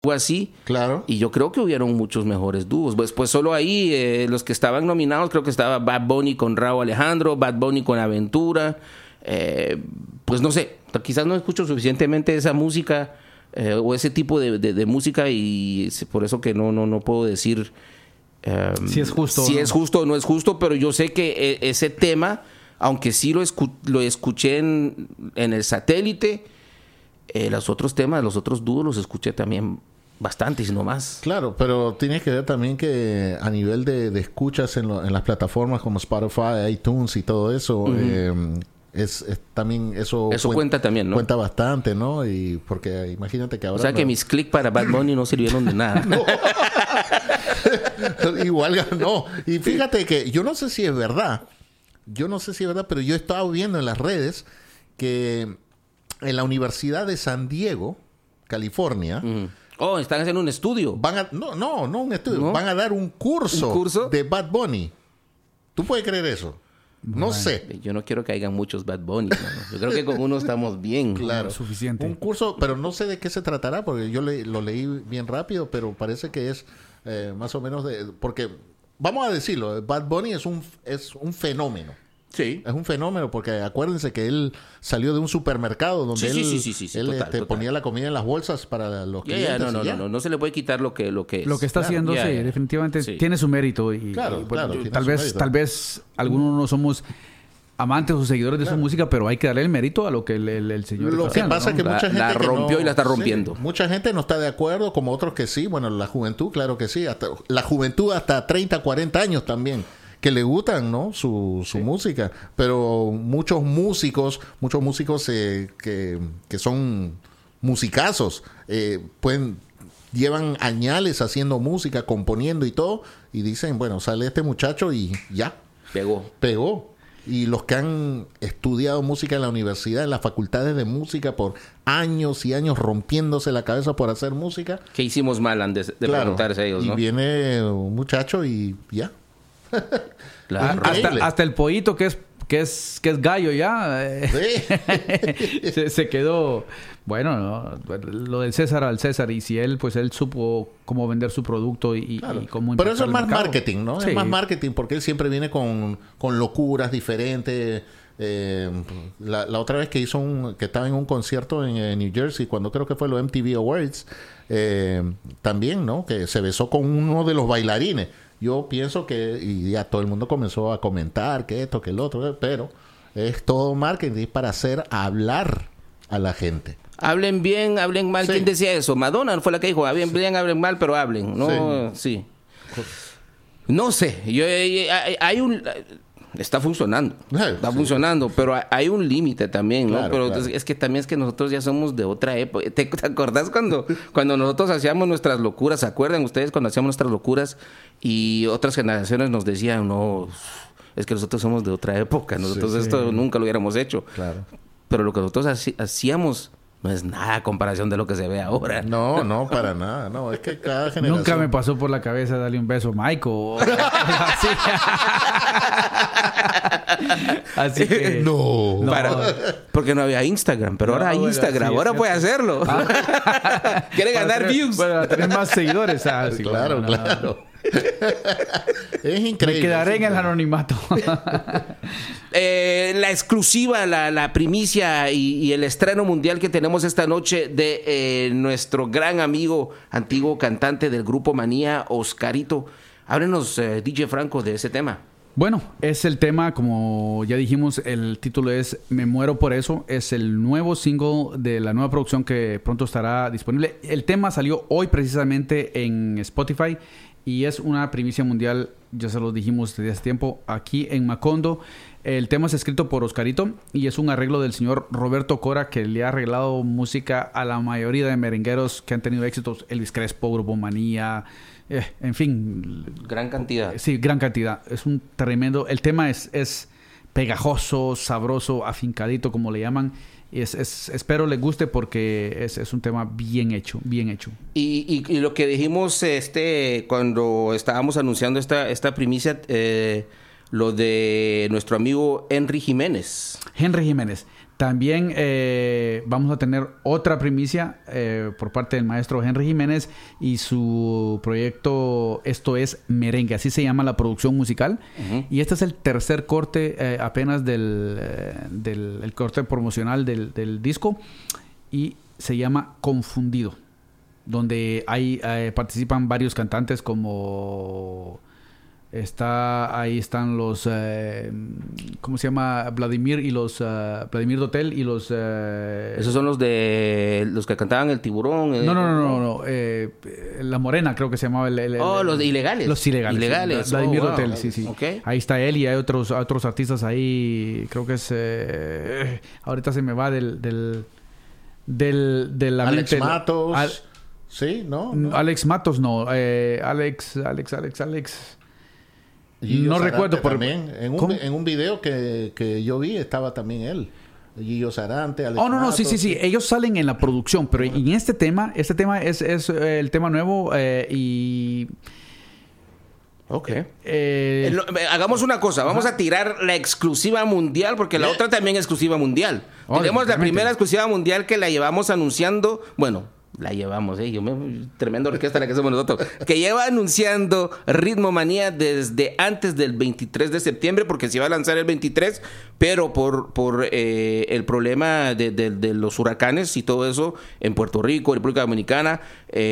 fue así. Claro. Y yo creo que hubieron muchos mejores dúos. Pues solo ahí, los que estaban nominados, creo que estaba Bad Bunny con Rauw Alejandro, Bad Bunny con Aventura. Pues no sé, quizás no escucho suficientemente esa música o ese tipo de música, y por eso que no puedo decir si es justo es justo o no es justo, pero yo sé que ese tema, aunque sí lo escuché en el satélite, los otros temas, los otros dúos los escuché también bastante, si no más. Claro, pero tienes que ver también que a nivel de escuchas en las plataformas como Spotify, iTunes y todo eso, es también eso cuenta también, ¿no? Cuenta bastante, ¿no? Y porque imagínate que ahora... O sea que mis clics para Bad Bunny no sirvieron de nada. Igual no. Y fíjate que yo no sé si es verdad, pero yo he estado viendo en las redes que en la Universidad de San Diego, California... están haciendo un estudio. No un estudio. ¿No? Van a dar un curso de Bad Bunny. ¿Tú puedes creer eso? No sé. Yo no quiero que hayan muchos Bad Bunny, ¿no? Yo creo que con uno estamos bien. Claro. Suficiente. Un curso, pero no sé de qué se tratará, porque yo lo leí bien rápido, pero parece que es más o menos porque, vamos a decirlo, Bad Bunny es un fenómeno. Sí. Es un fenómeno, porque acuérdense que él salió de un supermercado donde él ponía la comida en las bolsas para los clientes. No se le puede quitar lo que está haciendo, definitivamente tiene su mérito. Y tal vez algunos no somos amantes o seguidores de su música, pero hay que darle el mérito a lo que el señor lo está que pasa haciendo, es que mucha gente la rompió y la está rompiendo. Mucha gente no está de acuerdo, como otros que sí. Bueno, la juventud, claro que sí. La juventud hasta 30, 40 años también, que le gustan, ¿no? Su música. Pero muchos músicos que son musicazos, llevan añales haciendo música, componiendo y todo, y dicen, bueno, sale este muchacho y ya. Pegó. Y los que han estudiado música en la universidad, en las facultades de música por años y años, rompiéndose la cabeza por hacer música. ¿Qué hicimos mal antes de preguntarse a ellos, no? Y viene un muchacho y ya. Claro. Hasta el pollito que es gallo ya. Sí. se quedó. Bueno, ¿no? Lo del César al César. Y si él supo cómo vender su producto y cómo... Pero eso es más marketing, ¿no? Sí. Es más marketing, porque él siempre viene con locuras diferentes. La otra vez que que estaba en un concierto en New Jersey, cuando creo que fue los MTV Awards, también, ¿no? Que se besó con uno de los bailarines. Yo pienso y ya todo el mundo comenzó a comentar que esto, que el otro, pero es todo marketing para hacer hablar a la gente. Hablen bien, hablen mal. Sí. ¿Quién decía eso? Madonna fue la que dijo, hablen bien, hablen mal, pero hablen. No, sí. No sé. Está funcionando. Está funcionando, pero hay un límite también, ¿no? Claro, pero claro. Es que también es que nosotros ya somos de otra época. ¿Te acordás cuando nosotros hacíamos nuestras locuras? ¿Se acuerdan ustedes cuando hacíamos nuestras locuras y otras generaciones nos decían, no, es que nosotros somos de otra época, nosotros esto nunca lo hubiéramos hecho? Claro. Pero lo que nosotros hacíamos no es nada a comparación de lo que se ve ahora. No, para nada. No, es que cada generación... Nunca me pasó por la cabeza darle un beso a Michael. Así que... No. Porque no había Instagram. Pero ahora hay Instagram. Ahora puede hacerlo. Quiere ganar views. Para tener más seguidores. Claro. Es increíble. Me quedaré en el anonimato. La exclusiva, la primicia y el estreno mundial que tenemos esta noche de nuestro gran amigo, antiguo cantante del grupo Manía, Oscarito. Háblenos, DJ Franco, de ese tema. Bueno, es el tema, como ya dijimos, el título es Me Muero Por Eso. Es el nuevo single de la nueva producción que pronto estará disponible. El tema salió hoy precisamente en Spotify y es una primicia mundial, ya se lo dijimos desde hace tiempo, aquí en Macondo. El tema es escrito por Oscarito y es un arreglo del señor Roberto Cora, que le ha arreglado música a la mayoría de merengueros que han tenido éxitos. Elvis Crespo, Grupo Manía, en fin. Gran cantidad. Sí, gran cantidad. Es un tremendo... El tema es pegajoso, sabroso, afincadito, como le llaman. Espero les guste porque es un tema bien hecho. Y lo que dijimos cuando estábamos anunciando esta primicia, lo de nuestro amigo Henry Jiménez. También vamos a tener otra primicia por parte del maestro Henry Jiménez y su proyecto Esto es Merengue, así se llama la producción musical. Y este es el tercer corte apenas del corte promocional del disco y se llama Confundido, donde participan varios cantantes como... ahí están los ¿cómo se llama? Vladimir Dotel y los esos son los que cantaban El Tiburón. No. La Morena creo que se llamaba los Ilegales. Los Ilegales. Sí. Vladimir Dotel, sí. Okay. Ahí está él y hay otros artistas ahí, creo que es ahorita se me va de la Alex mente. Matos. Sí, ¿no? Alex Matos no. Alex. Gillo no Sarante recuerdo también. En un video que yo vi estaba también él. Gillo Sarante, Alex no, Matos. sí. Ellos salen en la producción, pero en este tema es el tema nuevo y... Ok. Hagamos una cosa. Vamos a tirar la exclusiva mundial porque la otra también es exclusiva mundial. Tenemos la primera exclusiva mundial que la llevamos anunciando... Bueno... La llevamos, tremenda orquesta la que somos nosotros. Que lleva anunciando Ritmo Manía desde antes del 23 de septiembre, porque se iba a lanzar el 23, pero por el problema de los huracanes y todo eso en Puerto Rico, República Dominicana,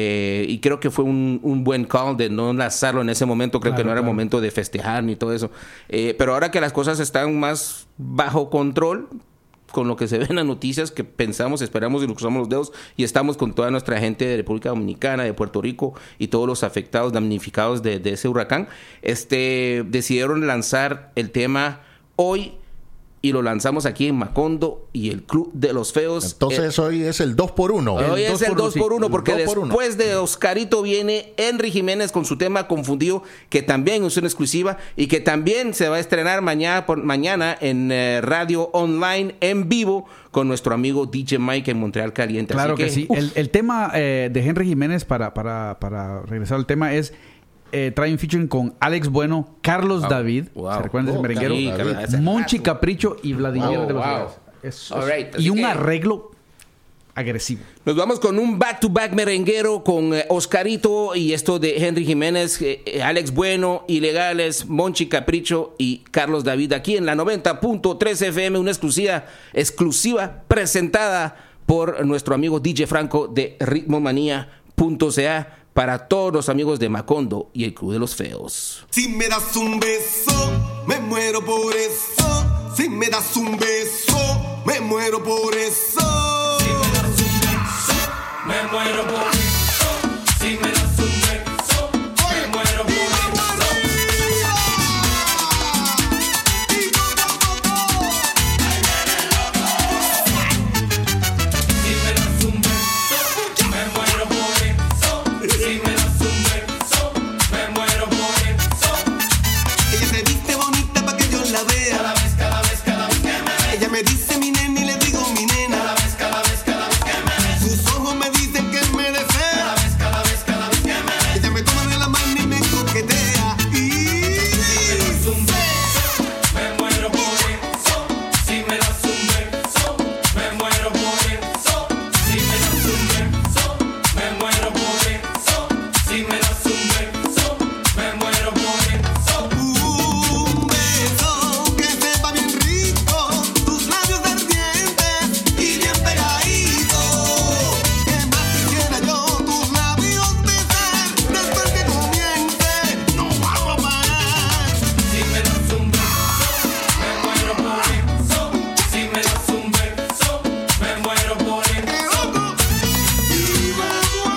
y creo que fue un buen call de no lanzarlo en ese momento. Creo que no era momento de festejar ni todo eso. Pero ahora que las cosas están más bajo control, con lo que se ve en las noticias, que pensamos, esperamos y nos cruzamos los dedos, y estamos con toda nuestra gente de República Dominicana, de Puerto Rico y todos los afectados, damnificados de ese huracán, decidieron lanzar el tema hoy y lo lanzamos aquí en Macondo y el Club de los Feos. Entonces hoy es el 2x1. Hoy es el 2x1 porque 2x1. Después de Oscarito viene Henry Jiménez con su tema Confundido, que también es una exclusiva y que también se va a estrenar mañana en radio online en vivo con nuestro amigo DJ Mike en Montreal Caliente. Claro Así que sí. El tema de Henry Jiménez, para regresar al tema, es... trae un featuring con Alex Bueno, Carlos David, ¿se recuerdan de ese merenguero? Sí, Monchi Capricho y Vladimir de los Vegas. Y un arreglo agresivo. Nos vamos con un back-to-back merenguero con Oscarito y esto de Henry Jiménez, Alex Bueno, Ilegales, Monchi Capricho y Carlos David aquí en la 90.3 FM, una exclusiva presentada por nuestro amigo DJ Franco de ritmomanía.ca. Para todos los amigos de Macondo y el Club de los Feos. Si me das un beso, me muero por eso. Si me das un beso, me muero por eso. Si me das un beso, me muero por eso. Si me das un beso, me muero por eso. Si me das un beso, me muero por eso. Si me das un beso, me muero por eso. Ella se viste bonita pa' que yo la vea. Cada vez que me ve. Ella me dice mi nena y le digo mi nena. Cada vez que me ve. Sus ojos me dicen que me desea. Cada vez que me ve. Ella me toma de la mano y me coquetea. Y si me das un beso, me muero por eso. Si me das un beso, me muero por eso. Si me das un beso, me muero por eso. Si me das un beso, me muero por eso. Un beso que sepa bien rico, tus labios ardientes y bien pegaditos. ¿Qué más quisiera yo tus labios besar? Después que comience, no hago parar. Si me das un beso, me muero por eso. Si me das un beso, me muero por eso. Y me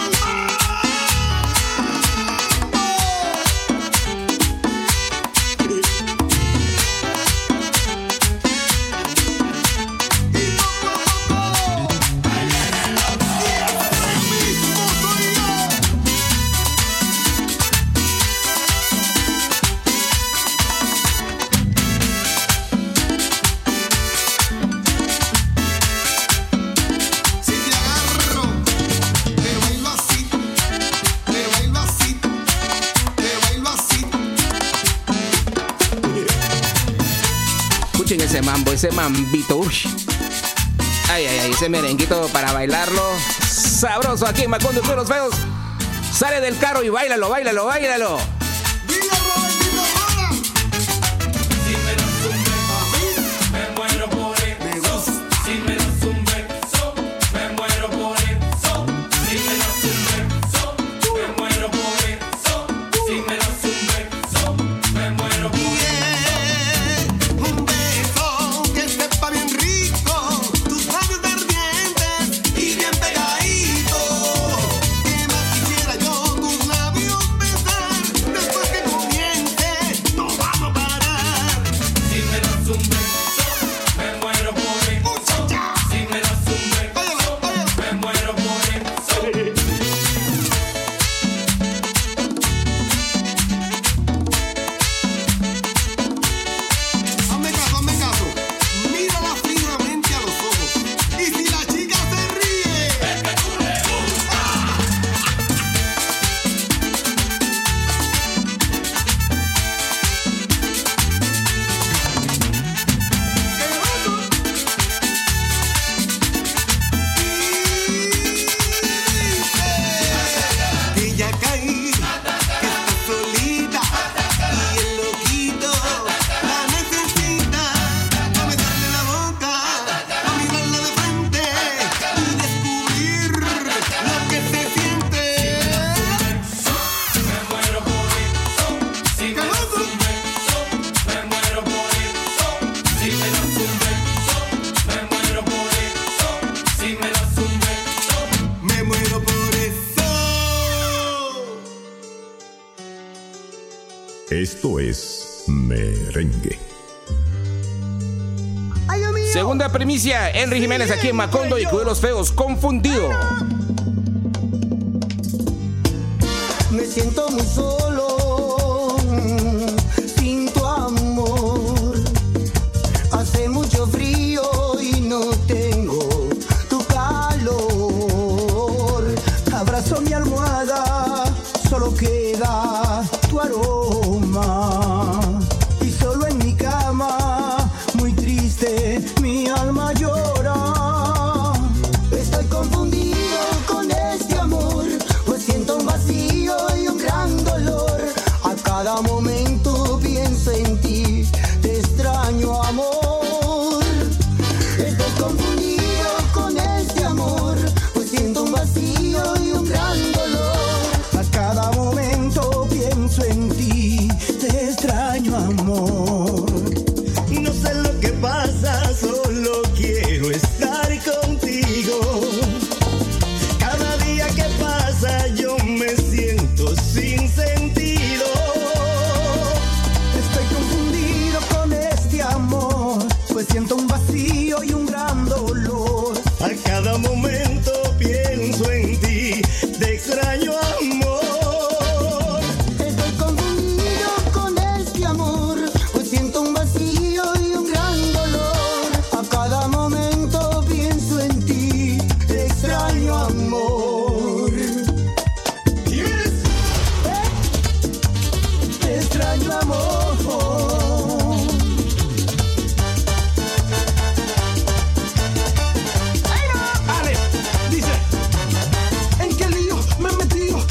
Si te agarro, te bailo así, te bailo así, te bailo así. Escuchen ese mambo, ese mambito. Uy. Ay, ay, ay, ese merenguito para bailarlo. Sabroso aquí en Macondo y los Feos. Sale del carro y báilalo, báilalo, báilalo. Esto es merengue. Segunda primicia, Henry Jiménez aquí en Macondo y Club de los Feos, Confundido. Me siento muy solo sin tu amor. Hace mucho frío y no tengo tu calor. Abrazo mi almohada, solo queda tu aroma. Y solo en mi cama, muy triste, mi alma llora. Estoy confundido con este amor, pues siento un vacío y un gran dolor. A cada momento pienso en ti, te extraño, amor. Estoy confundido con este amor, pues siento un vacío y un gran dolor. A cada momento pienso en ti, te extraño, amor. No sé lo que pasa, solo quiero estar contigo. Cada día que pasa yo me siento sin sentido. Estoy confundido con este amor, pues siento un vacío y un gran dolor. A cada momento pienso en ti, te extraño, amor. Estoy confundido con este amor, pues siento un vacío y un gran dolor. A cada momento pienso en ti, te extraño, amor. Te extraño, amor. Ale, dice, ¿en qué lío me he metido?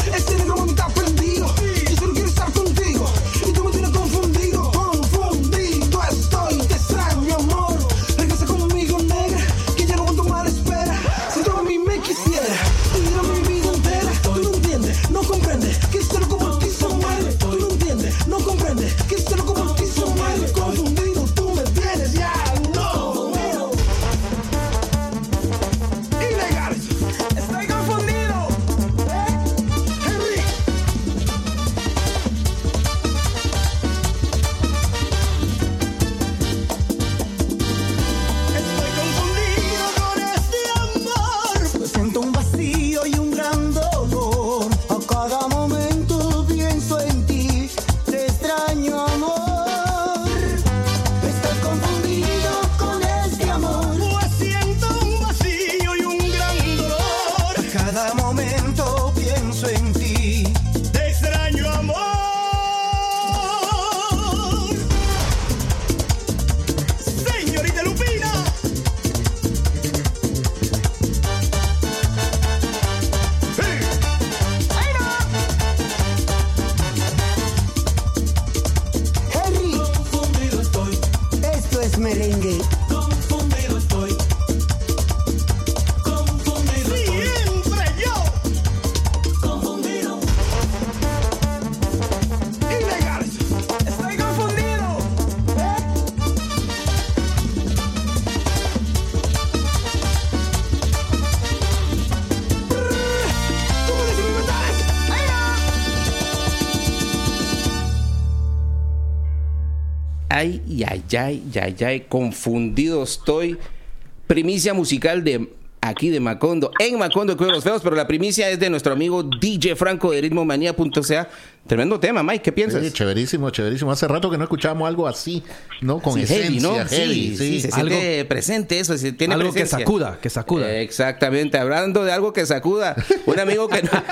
Ay, confundido estoy. Primicia musical de aquí de Macondo, en Macondo, el Club de los Feos, pero la primicia es de nuestro amigo DJ Franco de ritmomanía.ca. Tremendo tema, Mike, ¿qué piensas? Sí, chéverísimo. Hace rato que no escuchábamos algo así, ¿no? Con sí, esencia, heavy, ¿no? heavy. Sí, se siente presente eso, se tiene algo presencia. que sacuda. Exactamente, hablando de algo que sacuda, un amigo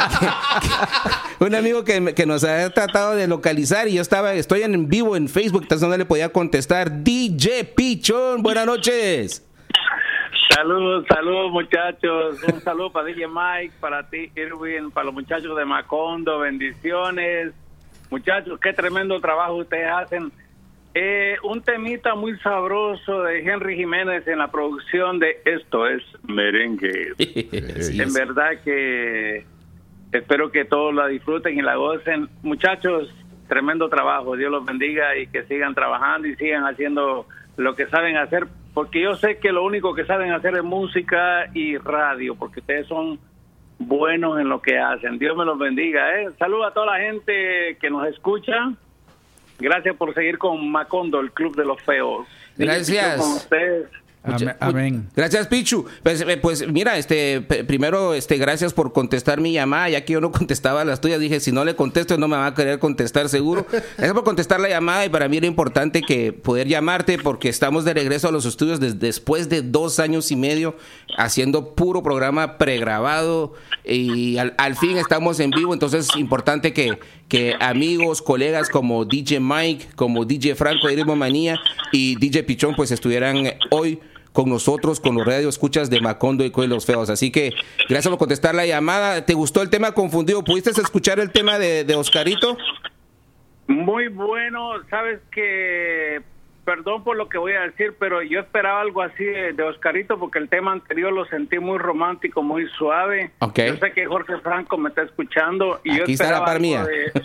que nos ha tratado de localizar y estoy en vivo en Facebook, entonces no le podía contestar. DJ Pichón, buenas noches. Saludos muchachos, un saludo para DJ Mike, para ti Irwin, para los muchachos de Macondo, bendiciones. Muchachos, qué tremendo trabajo ustedes hacen. Un temita muy sabroso de Henry Jiménez en la producción de Esto es Merengue. En verdad que espero que todos la disfruten y la gocen. Muchachos, tremendo trabajo, Dios los bendiga y que sigan trabajando y sigan haciendo lo que saben hacer, porque yo sé que lo único que saben hacer es música y radio, porque ustedes son buenos en lo que hacen. Dios me los bendiga. Saludos a toda la gente que nos escucha. Gracias por seguir con Macondo, el Club de los Feos. Gracias. Con ustedes. Amén. Gracias, Pichu. Pues mira, primero, gracias por contestar mi llamada, ya que yo no contestaba las tuyas. Dije, si no le contesto, no me va a querer contestar seguro. Gracias por contestar la llamada, y para mí era importante que poder llamarte, porque estamos de regreso a los estudios después de 2 años y medio haciendo puro programa pregrabado, y al fin estamos en vivo. Entonces es importante que amigos, colegas como DJ Mike, como DJ Franco de Ritmomanía y DJ Pichón pues estuvieran hoy con nosotros, con los radio escuchas de Macondo y Club de los Feos. Así que gracias por contestar la llamada. ¿Te gustó el tema Confundido? ¿Pudiste escuchar el tema de Oscarito? Muy bueno. Sabes que, perdón por lo que voy a decir, pero yo esperaba algo así de Oscarito, porque el tema anterior lo sentí muy romántico, muy suave. Okay. Yo sé que Jorge Franco me está escuchando y aquí yo está la par mía.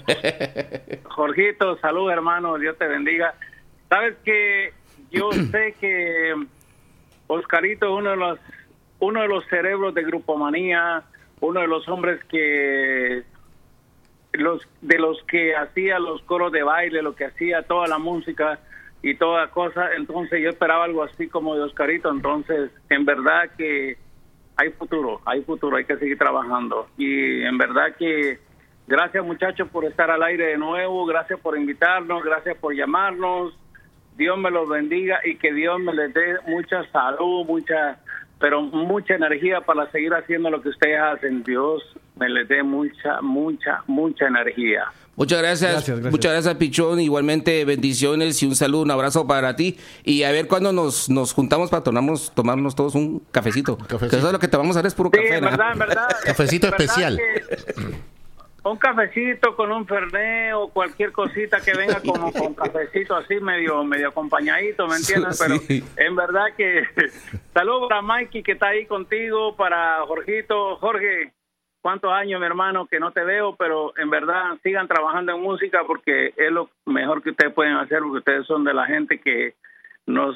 Jorgito, salud hermano, Dios te bendiga. Sabes que yo sé que Oscarito es uno de los cerebros de Grupomanía, uno de los hombres de los que hacía los coros de baile, lo que hacía toda la música y toda cosa. Entonces yo esperaba algo así como de Oscarito. Entonces, en verdad que hay futuro, hay que seguir trabajando. Y en verdad que gracias muchachos por estar al aire de nuevo, gracias por invitarnos, gracias por llamarnos. Dios me los bendiga y que Dios me les dé mucha salud, mucha energía para seguir haciendo lo que ustedes hacen. Dios me les dé mucha energía. Muchas gracias. Muchas gracias, Pichón. Igualmente, bendiciones y un saludo, un abrazo para ti. Y a ver cuándo nos juntamos para tomarnos todos un cafecito. Que eso es lo que te vamos a dar, es puro café. En verdad. Cafecito especial. Un cafecito con un fernet o cualquier cosita que venga como con cafecito así medio acompañadito, ¿me entiendes? Pero en verdad que saludos para Mikey que está ahí contigo, para Jorgito. Jorge, cuántos años, mi hermano, que no te veo, pero en verdad sigan trabajando en música, porque es lo mejor que ustedes pueden hacer, porque ustedes son de la gente que nos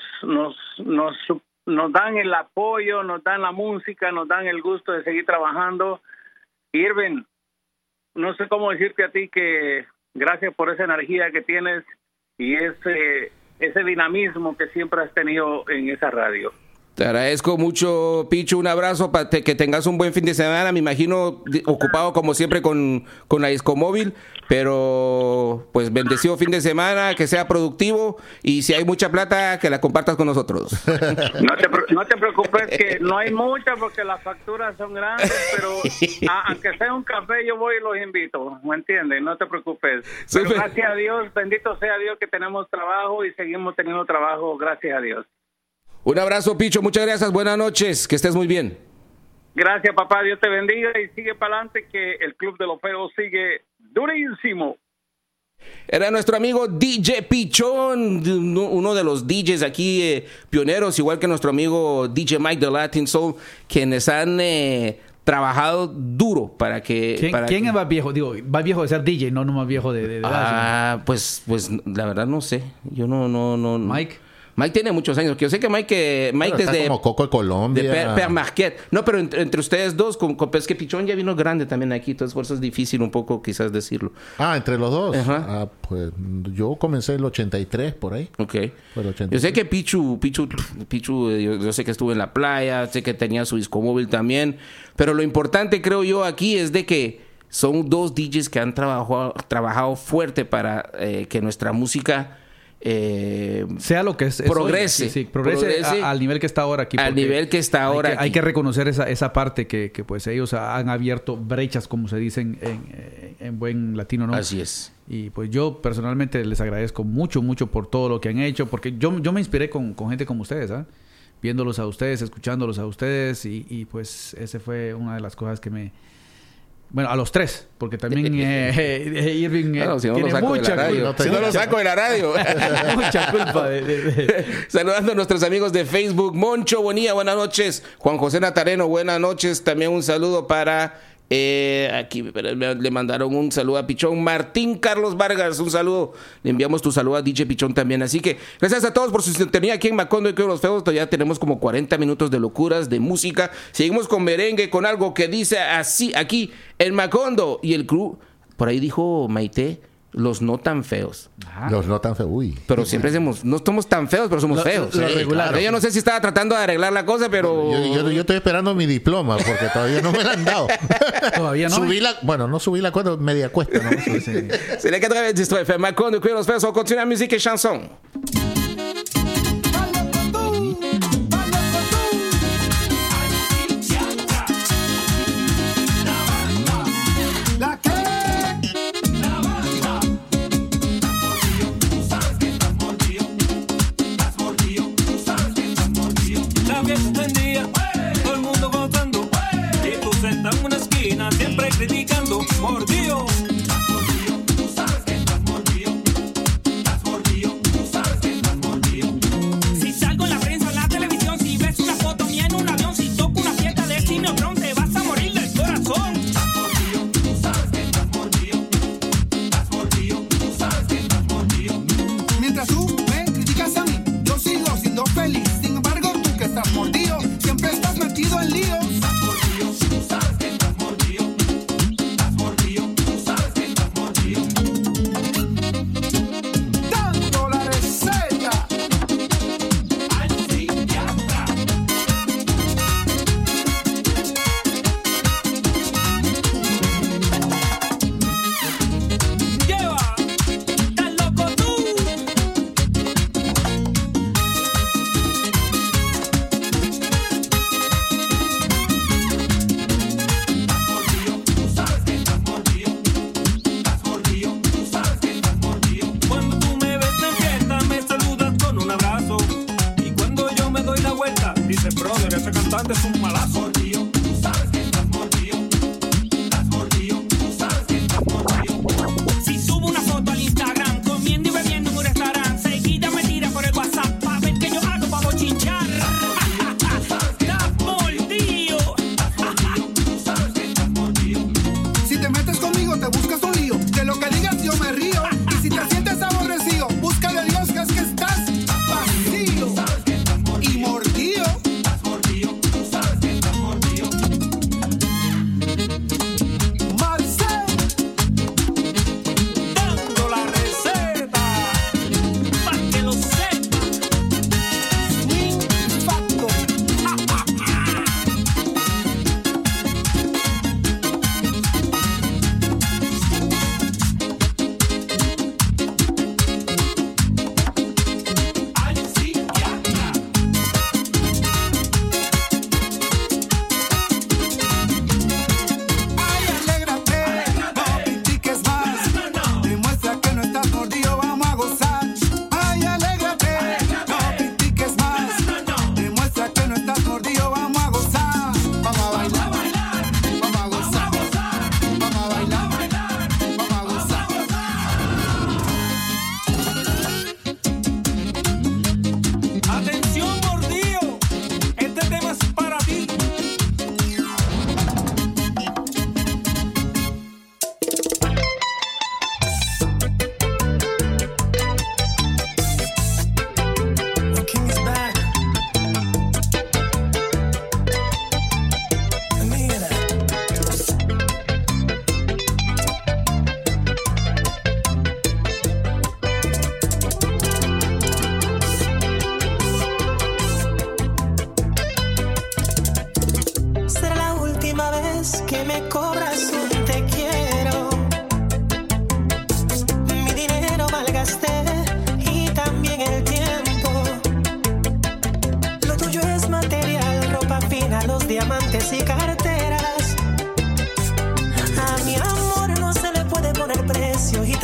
dan el apoyo, nos dan la música, nos dan el gusto de seguir trabajando. Irvin, no sé cómo decirte a ti que gracias por esa energía que tienes y ese dinamismo que siempre has tenido en esa radio. Te agradezco mucho, Pichu. Un abrazo, que tengas un buen fin de semana. Me imagino ocupado como siempre con la disco móvil, pero pues bendecido fin de semana, que sea productivo, y si hay mucha plata, que la compartas con nosotros. No te preocupes, que no hay mucha porque las facturas son grandes, pero aunque sea un café yo voy y los invito, ¿me entiendes? No te preocupes. Pero gracias a Dios, bendito sea Dios que tenemos trabajo y seguimos teniendo trabajo, gracias a Dios. Un abrazo, Picho, muchas gracias, buenas noches, que estés muy bien. Gracias, papá, Dios te bendiga y sigue para adelante, que el Club de los Feos sigue durísimo. Era nuestro amigo DJ Pichón, uno de los DJs aquí pioneros, igual que nuestro amigo DJ Mike de Latin Soul, quienes han trabajado duro para que... ¿Quién es más viejo? Digo, más viejo de ser DJ, no más viejo de edad. Pues la verdad no sé, yo no... Mike. Mike tiene muchos años. Que yo sé que Mike Está desde... como Coco de Colombia. De Per Marquet. No, pero entre ustedes dos, pues que Pichón ya vino grande también aquí, entonces por eso es difícil un poco quizás decirlo. Entre los dos. Ajá. Pues yo comencé el 83 por ahí. Ok. Fue el 83. Yo sé que Pichu yo sé que estuvo en la playa, sé que tenía su disco móvil también, pero lo importante creo yo aquí es de que son dos DJs que han trabajado fuerte para que nuestra música sea lo que es progrese, hoy. Sí, progrese al nivel que está ahora aquí. Al nivel que está ahora hay que reconocer esa parte que pues ellos han abierto brechas, como se dicen en buen latino, ¿no? Así es. Y pues yo personalmente les agradezco mucho por todo lo que han hecho, porque yo me inspiré con gente como ustedes, viéndolos a ustedes, escuchándolos a ustedes, y pues ese fue una de las cosas que me... Bueno, a los tres, porque también Irving si no tiene mucha culpa. Si no lo saco de la radio. Mucha culpa. Saludando a nuestros amigos de Facebook. Moncho Bonilla, buenas noches. Juan José Natareno, buenas noches. También un saludo para... aquí le mandaron un saludo a Pichón. Martín Carlos Vargas, un saludo. Le enviamos tu saludo a DJ Pichón también. Así que gracias a todos por su sintonía aquí en Macondo y Cuero los Feos. Todavía tenemos como 40 minutos de locuras, de música. Seguimos con merengue, con algo que dice así aquí en Macondo. Y el crew, por ahí dijo Maite, los no tan feos. Los no tan feos. Uy. Pero siempre decimos, no somos tan feos, pero somos feos. Claro. Yo no sé si estaba tratando de arreglar la cosa, pero... Yo estoy esperando mi diploma porque todavía no me la han dado. Todavía no. No subí la cuesta, media cuesta. ¿No? Sería que a través de esto FM Macondo y Cuero los Feos. On continue la musique et chanson. Siempre criticando, mordido. Estás mordido, tú sabes que estás mordido. Estás mordido, tú sabes que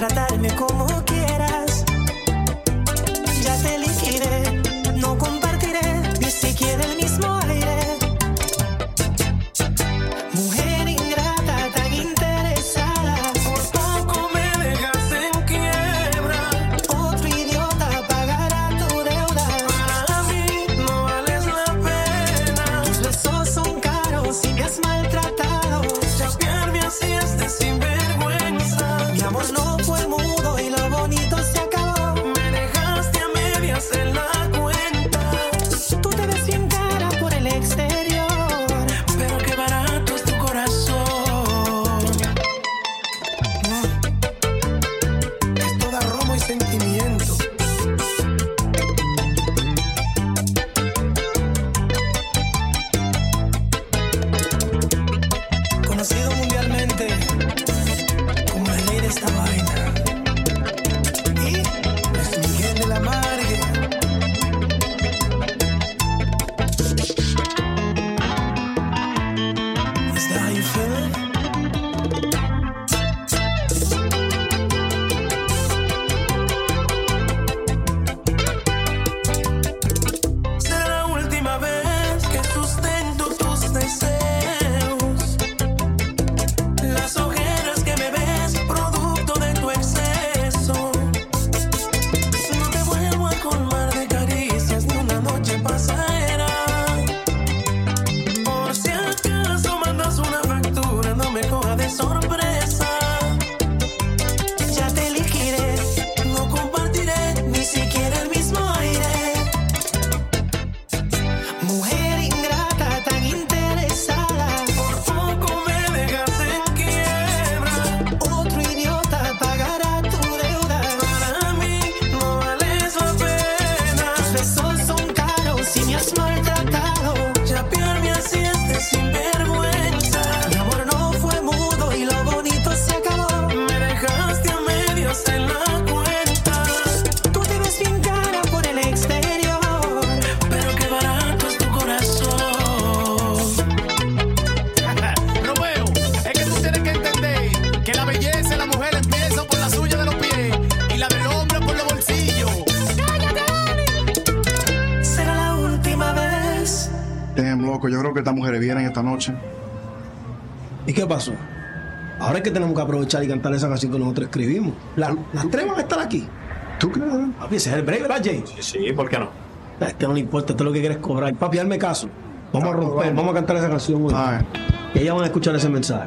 tratarme como quieras. Ya te liquidé, no compartiré ni siquiera el mismo aire. Mujer ingrata, tan interesada, por poco me dejas en quiebra. Otro idiota pagará tu deuda. Para mí no vales la pena. Tus besos son caros y me has maltratado. Chapearme así es de sinvergüenza. Mi amor no fue mudo y lo bonito se acabó. Me dejaste a medias en la cuenta. Tú te ves bien cara por el exterior, pero qué barato es tu corazón. Es toda romo y sentimiento. Conocido mundialmente como la ley de esta vaina. Y Luis Miguel de la Margue. Is that how you feel? Será la última vez que sustento tus deseos. Las ojeras que me ves, producto de tu exceso. No te vuelvo a colmar de caricias ni una noche pasajera. Por si acaso mandas una factura, no me coja de sorpresa. Ya te liquidé, no compartiré ni siquiera el mismo aire. Mujer ingrata, tan interesada, por poco me dejas en quiebra. Otro idiota pagará tu deuda. Para mí no vales la pena. Tus besos son caros y me has maltratado. Chapearme así es de sinvergüenza. Mi amor no fue mudo y lo bonito se acabó. Me dejaste a medias en la cuenta. Tú te ves bien cara por el exterior, pero qué barato es tu corazón. Romeo, es que tú tienes que entender que la belleza de la mujer empieza por la suya de los pies y la del hombre por los bolsillos. Será la última vez. Damn, loco, yo creo que estas mujeres vienen esta noche. ¿Y qué pasó? Ahora es que tenemos que aprovechar y cantar esa canción que nosotros escribimos. Las tres van a estar aquí. ¿Tú crees? Papi, ese es el break, ¿verdad, Jay? Sí, ¿por qué no? A este no le importa, esto es lo que quieres cobrar. Papi, hazme caso. Vamos a romper, vamos a cantar esa canción hoy. Ay. Y ellas van a escuchar ese mensaje.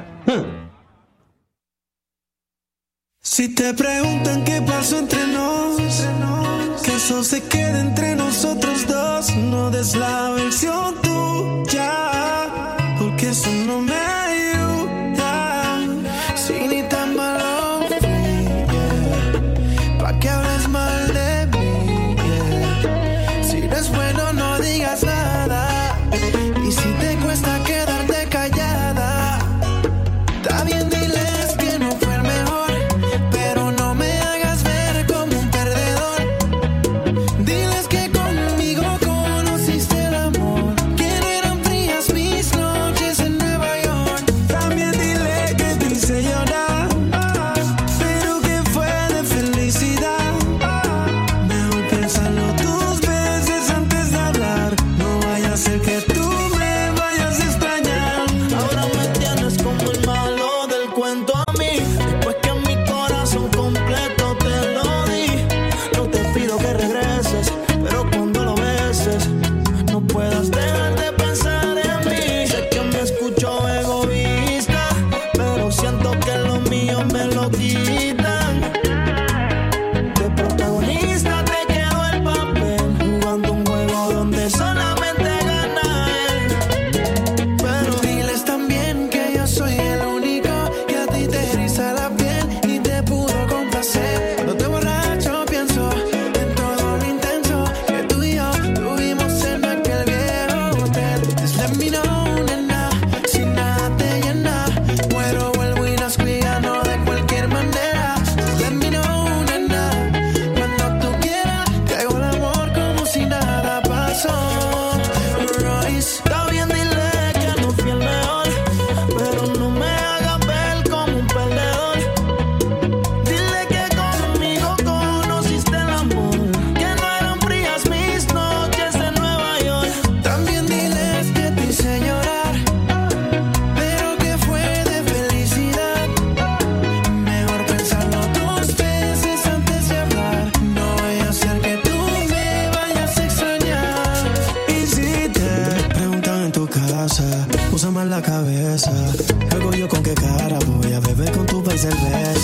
Si te preguntan qué pasó entre nos, que eso se quede entre nosotros dos. No des la versión tuya, porque eso no me ayuda. Si ni tan malo fui, yeah. Pa' que hables mal de mí, yeah. Si no es bueno no digas nada. Y si te cuesta quedarte callada, está bien, diles que no fue el mejor, pero no me hagas ver como un perdedor. Diles que conmigo conociste el amor, que no eran frías mis noches en Nueva York. También dile que te hice llorar, pero que fue de felicidad. Mejor piénsalo dos veces antes de hablar. No vaya a ser que tú me vayas a extrañar. Ahora me tienes como el malo del cuento a mí, después que mi corazón completo te lo di. No te pido que regreses, pero cuando lo beses no puedas dejar de pensar en mí. Sé que me escucho egoísta, pero siento que lo mío me lo quitan. De protagonista te quedó el papel, jugando un juego donde solamente gana él. Pero diles también que yo soy el único que a ti te eriza la piel y te pudo complacer. Cuando te borracho pienso en todo lo intenso que tú y yo tuvimos en aquel viejo hotel. Just let me know, nena, si nada te llena, muero, vuelvo y nazco y gano de cualquier manera.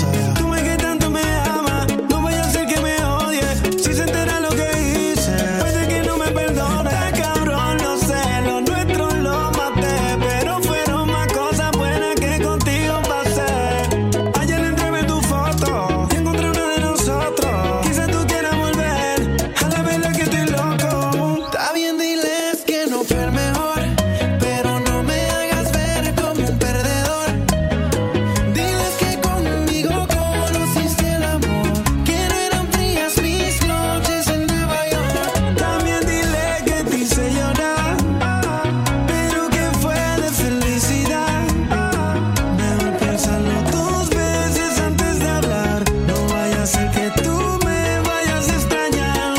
cosa ya. Tú ves que tanto me ama, no voy a hacer que me odie. Si se entera lo que hice, puede que no me perdone. Está cabrón, lo sé, lo nuestro lo maté, pero fueron más cosas buenas que contigo pasé. Ayer entré tu foto y encontré una de nosotros. Quizás tú quieras volver a la verdad que estoy loco. Está bien, diles que no fue el mejor, pero no me hagas ver como un perdedor. Diles que conmigo conociste el amor, que no eran frías mis noches en Nueva York. También dile que te hice llorar, pero que fue de felicidad. Mejor piénsalo 2 veces antes de hablar. No vaya a ser que tú me vayas a extrañar.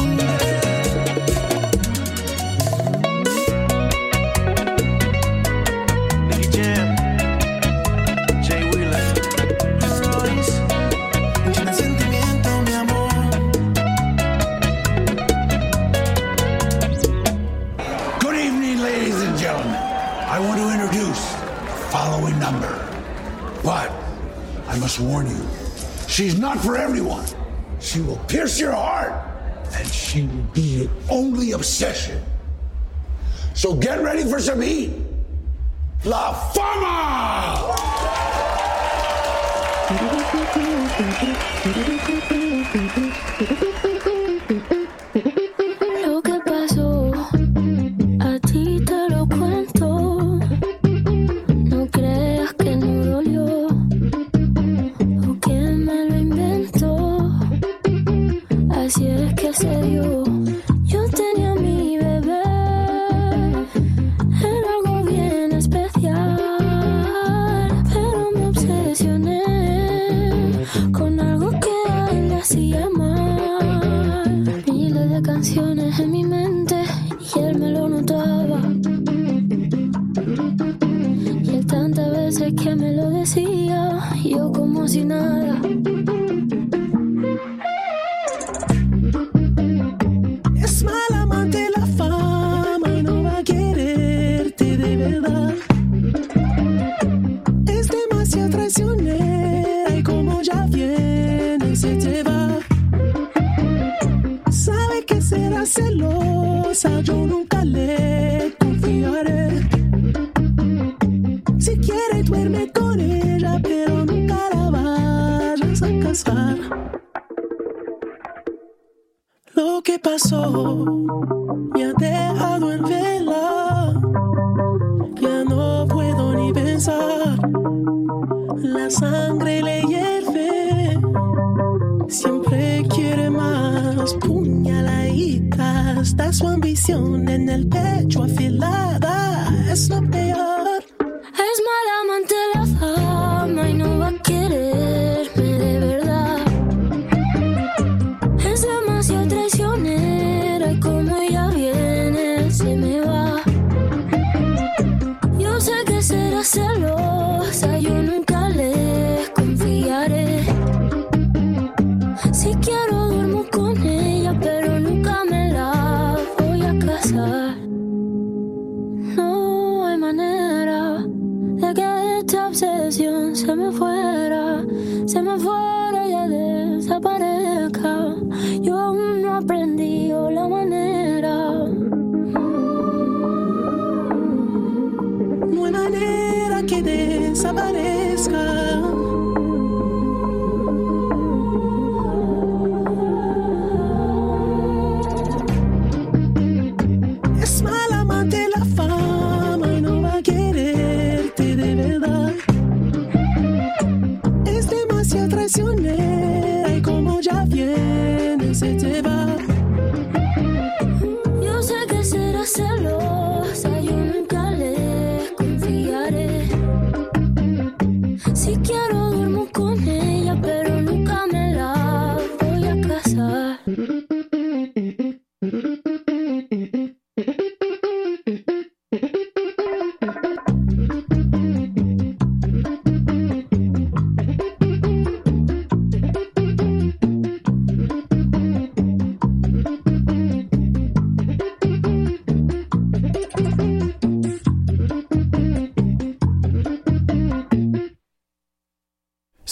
Nicky Jam, Jay Wheeler, Royce, llena sentimiento, mi amor. Good evening, ladies and gentlemen. I want to introduce the following number. But I must warn you, she's not for everyone. She will pierce your heart, and she will be your only obsession. So get ready for some heat. La Fama! Lo que pasó, a ti te lo cuento. No creas que no dolió o que me lo inventó. Así es que se dio. Yo tenía mi bebé, era algo bien especial, pero me obsesioné con algo que a él le hacía mal. Miles de canciones en mi mente y él me lo notaba. Y él tantas veces que me lo decía, yo como si nada. Es mala amante la fama y no va a quererte de verdad. Es demasiado traicionera y como ya viene se te va. Sabe que será celosa, yo nunca le confiaré. Si quiere duerme con ella, pero nunca la vayas a casar. Lo que pasó me ha dejado en vela. Ya no puedo ni pensar. La sangre le hierve. Siempre quiere más. Puñaladita. Está su ambición en el pecho afilada. Es lo peor. Es mala amante la fama y no va a quererme de verdad. Es demasiado traicionera y como ella viene se me va. Yo sé que será celosa, yo nunca le confiaré. Si quiero duermo con ella, pero nunca me la voy a casar. No hay manera de que esta obsesión se me fuera y ya desaparezca. Yo aún no aprendí la manera. No hay manera que desaparezca. Es mala amante la fama y no va a quererte de verdad. Es demasiado traicionera y como ya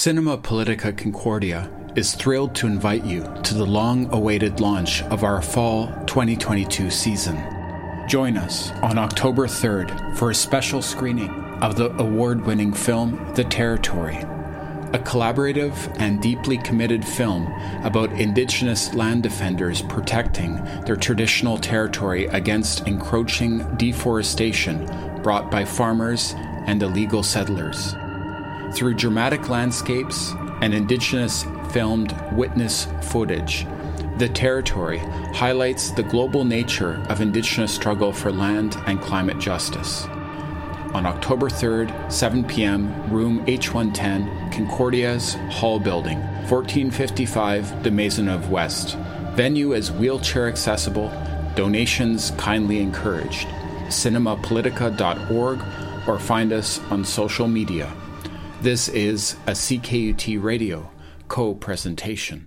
Cinema Politica Concordia is thrilled to invite you to the long-awaited launch of our fall 2022 season. Join us on October 3rd for a special screening of the award-winning film The Territory, a collaborative and deeply committed film about Indigenous land defenders protecting their traditional territory against encroaching deforestation brought by farmers and illegal settlers. Through dramatic landscapes and Indigenous filmed witness footage, The Territory highlights the global nature of Indigenous struggle for land and climate justice. On October 3rd, 7 p.m., room H110, Concordia's Hall Building, 1455 de Maisonneuve West. Venue is wheelchair accessible, donations kindly encouraged. cinemapolitica.org or find us on social media. This is a CKUT Radio co-presentation.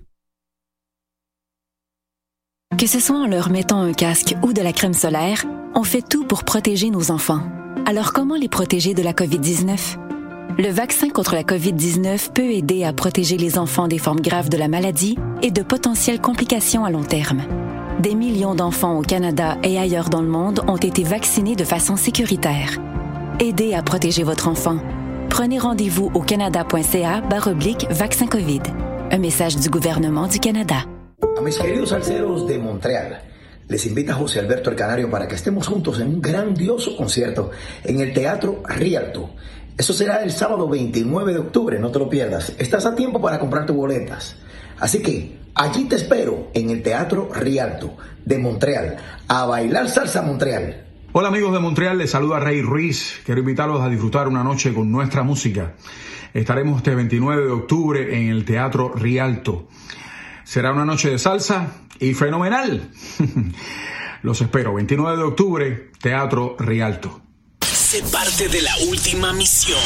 Que ce soit en leur mettant un casque ou de la crème solaire, on fait tout pour protéger nos enfants. Alors comment les protéger de la COVID-19? Le vaccin contre la COVID-19 peut aider à protéger les enfants des formes graves de la maladie et de potentielles complications à long terme. Des millions d'enfants au Canada et ailleurs dans le monde ont été vaccinés de façon sécuritaire. Aidez à protéger votre enfant. Prenez rendez-vous au canada.ca/vaccin COVID. Un message du gouvernement du Canada. A mis queridos salseros de Montreal, les invita José Alberto el Canario para que estemos juntos en un grandioso concierto en el Teatro Rialto. Eso será el sábado 29 de octubre, no te lo pierdas. Estás a tiempo para comprar tus boletas. Así que allí te espero en el Teatro Rialto de Montreal, a bailar salsa Montreal. Hola amigos de Montreal, les saluda Rey Ruiz. Quiero invitarlos a disfrutar una noche con nuestra música. Estaremos este 29 de octubre en el Teatro Rialto. Será una noche de salsa y fenomenal. Los espero, 29 de octubre, Teatro Rialto. Sé parte de la última misión.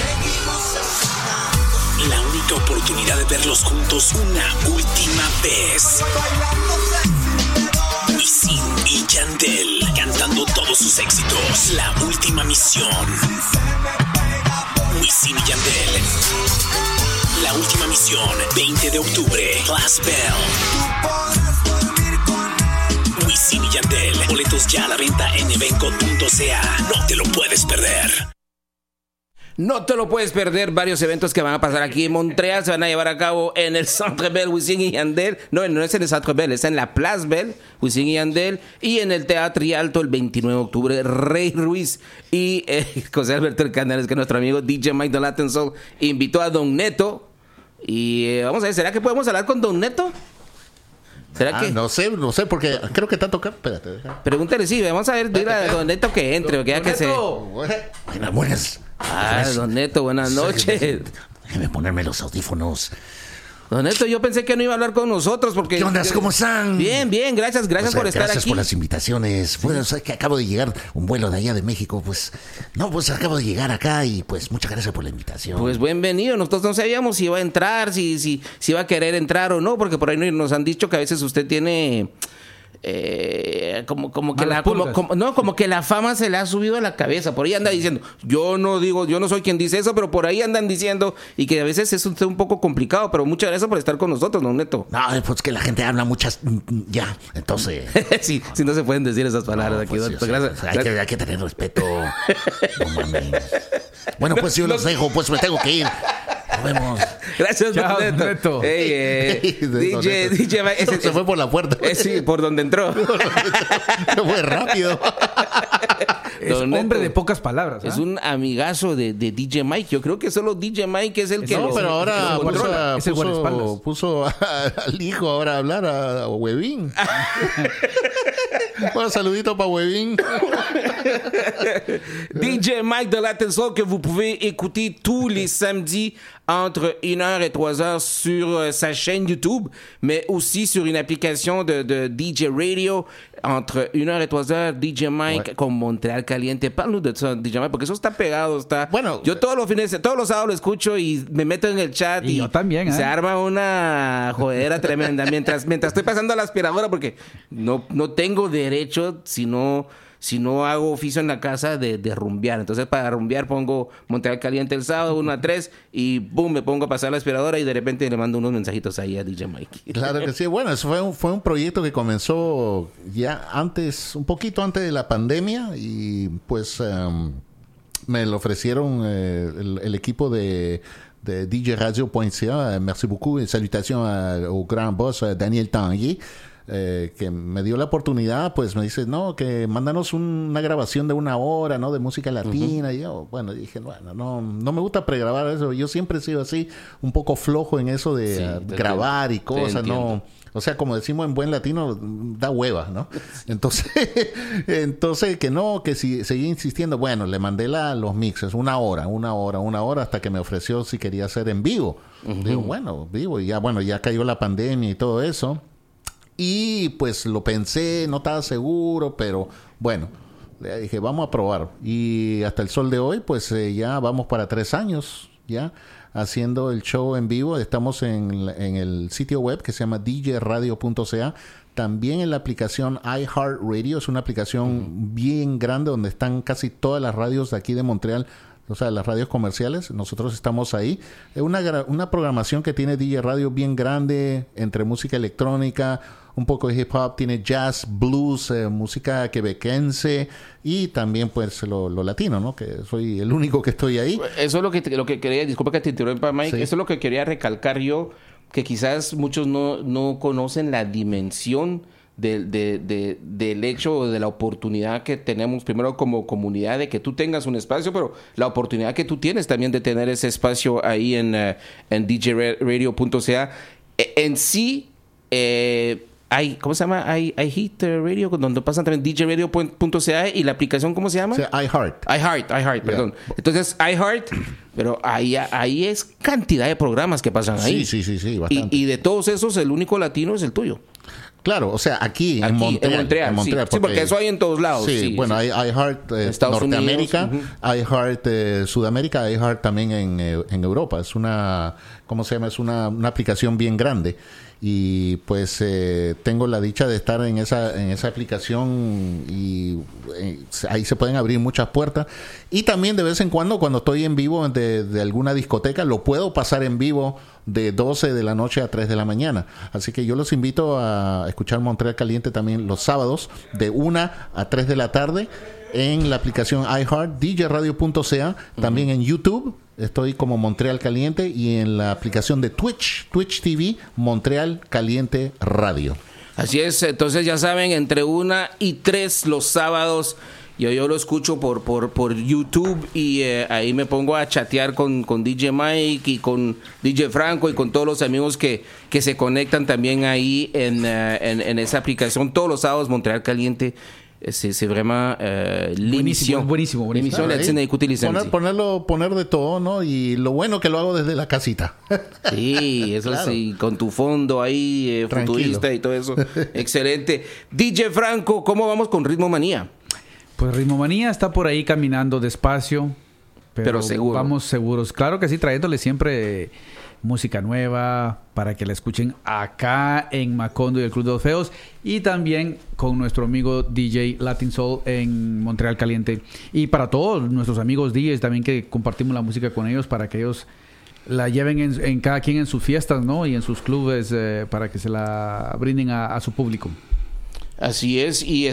La única oportunidad de verlos juntos una última vez. Wisin y Yandel cantando todos sus éxitos. La última misión. Wisin y Yandel. La última misión, 20 de octubre, Glass Bell. Wisin y Yandel, boletos ya a la venta en evenco.ca. No te lo puedes perder. No te lo puedes perder, varios eventos que van a pasar aquí en Montreal se van a llevar a cabo en el Centre Bell, Wisin y Yandel. No es en el Centre Bell, es en la Place Bell, Wisin y Yandel. Y en el Teatro Rialto el 29 de octubre, Rey Ruiz y José Alberto El Canario, que nuestro amigo DJ Mike The Latin Soul invitó a Don Neto. Y vamos a ver, ¿será que podemos hablar con Don Neto? ¿Será que? No sé, porque creo que está tocando. Espérate. Pregúntale, sí, vamos a ver, dile a Don Neto que entre, porque ya que se... Buenas. Don Neto, buenas noches. Déjeme ponerme los audífonos. Don Neto, yo pensé que no iba a hablar con nosotros porque... ¿Qué onda? ¿Cómo están? Bien, gracias por estar aquí. Gracias por las invitaciones. Bueno, es que acabo de llegar un vuelo de allá de México, pues acabo de llegar acá y pues muchas gracias por la invitación. Pues bienvenido. Nosotros no sabíamos si iba a entrar, si iba a querer entrar o no, porque por ahí nos han dicho que a veces usted tiene... como que la fama se le ha subido a la cabeza. Por ahí anda diciendo, yo no soy quien dice eso, pero por ahí andan diciendo, y que a veces es un poco complicado, pero muchas gracias por estar con nosotros, Don Neto. No, pues que la gente habla muchas, ya, entonces... sí, no se pueden decir esas palabras aquí. Pues, gracias. Hay que tener respeto. No mames. Bueno, pues yo los dejo, pues me tengo que ir. Nos vemos. Gracias, Don Neto. DJ Mike, se fue por la puerta. Sí, por donde entró. Fue rápido. Es hombre de pocas palabras. Es un amigazo de DJ Mike. Yo creo que solo DJ Mike es el que... No, pero ahora puso al hijo ahora a hablar a Webin. Bueno, saludito para Webin. DJ Mike de Latin Soul que vous pouvez écouter tous les samedis entre 1h et 3h sur sa chaîne YouTube, mais aussi sur une application de DJ Radio entre 1h et 3h. DJ Mike con Montreal Caliente. Parle-nous de ça, DJ Mike, porque eso está pegado. Bueno, yo todos los sábados lo escucho y me meto en el chat y yo también, se arma una jodera tremenda mientras estoy pasando la aspiradora, porque no tengo derecho si no si no hago oficio en la casa de rumbear. Entonces, para rumbear pongo Montreal Caliente el sábado, 1 a 3, y boom, me pongo a pasar la aspiradora y de repente le mando unos mensajitos ahí a DJ Mike. Claro que sí. Bueno, eso fue un proyecto que comenzó ya antes, un poquito antes de la pandemia, y pues me lo ofrecieron el equipo de DJ Radio.ca. Merci beaucoup et salutations au grand boss Daniel Tanguy, que me dio la oportunidad. Pues me dice, no, que mándanos una grabación de 1 hora, ¿no? De música latina. Y yo, bueno, dije, bueno, no me gusta pregrabar eso. Yo siempre he sido así, un poco flojo en eso de grabar y cosas, ¿no? O sea, como decimos en buen latino, da hueva, ¿no? Entonces que no, que si seguía insistiendo. Bueno, le mandé los mixes, 1 hora, hasta que me ofreció si quería hacer en vivo. Digo, bueno, vivo. Y ya cayó la pandemia y todo eso. Y pues lo pensé, no estaba seguro, pero bueno, le dije, vamos a probar. Y hasta el sol de hoy, pues ya vamos para 3 años, ya haciendo el show en vivo. Estamos en el sitio web que se llama djradio.ca. También en la aplicación iHeartRadio. Es una aplicación bien grande donde están casi todas las radios de aquí de Montreal, o sea, las radios comerciales. Nosotros estamos ahí. Es una programación que tiene DJ Radio bien grande, entre música electrónica, un poco de hip hop, tiene jazz, blues, música quebequense y también pues lo latino, ¿no? Que soy el único que estoy ahí. Eso es lo que quería, disculpa que te interrumpa, Mike, eso es lo que quería recalcar yo, que quizás muchos no conocen la dimensión del hecho o de la oportunidad que tenemos primero como comunidad de que tú tengas un espacio, pero la oportunidad que tú tienes también de tener ese espacio ahí en djradio.ca. En sí, hay, ¿cómo se llama? Hay Hit Radio, donde pasan también djradio.ca, y la aplicación, ¿cómo se llama? O sea, iHeart, perdón. Entonces, iHeart, pero ahí es cantidad de programas que pasan ahí. Sí, bastante. Y de todos esos, el único latino es el tuyo. Claro, o sea, aquí en Montreal, sí, porque eso hay en todos lados. Sí, bueno, hay iHeart Norteamérica, iHeart Sudamérica, iHeart también en Europa. Es una, ¿cómo se llama? Es una aplicación bien grande. Y pues tengo la dicha de estar en esa aplicación, y ahí se pueden abrir muchas puertas. Y también de vez en cuando estoy en vivo de alguna discoteca, lo puedo pasar en vivo de 12 de la noche a 3 de la mañana. Así que yo los invito a escuchar Montreal Caliente también los sábados de 1 a 3 de la tarde en la aplicación iHeart, djradio.ca, también en YouTube. Estoy como Montreal Caliente, y en la aplicación de Twitch TV, Montreal Caliente Radio. Así es, entonces ya saben, entre 1 y 3 los sábados, yo lo escucho por YouTube, y ahí me pongo a chatear con DJ Mike y con DJ Franco y con todos los amigos que se conectan también ahí en esa aplicación. Todos los sábados, Montreal Caliente. C'est vraiment l'émission. Buenísimo. L'émission latine écoutez les samedis. Poner de todo, ¿no? Y lo bueno que lo hago desde la casita. Sí, eso claro. Sí, con tu fondo ahí futurista y todo eso. Excelente. DJ Franco, ¿cómo vamos con Ritmo Manía? Pues Ritmo Manía está por ahí caminando despacio, pero seguro. Vamos seguros. Claro que sí, trayéndole siempre música nueva para que la escuchen acá en Macondo y el Club de los Feos, y también con nuestro amigo DJ Latin Soul en Montreal Caliente, y para todos nuestros amigos DJs también, que compartimos la música con ellos para que ellos la lleven en cada quien en sus fiestas, ¿no? Y en sus clubes, para que se la brinden a su público. Así es. Y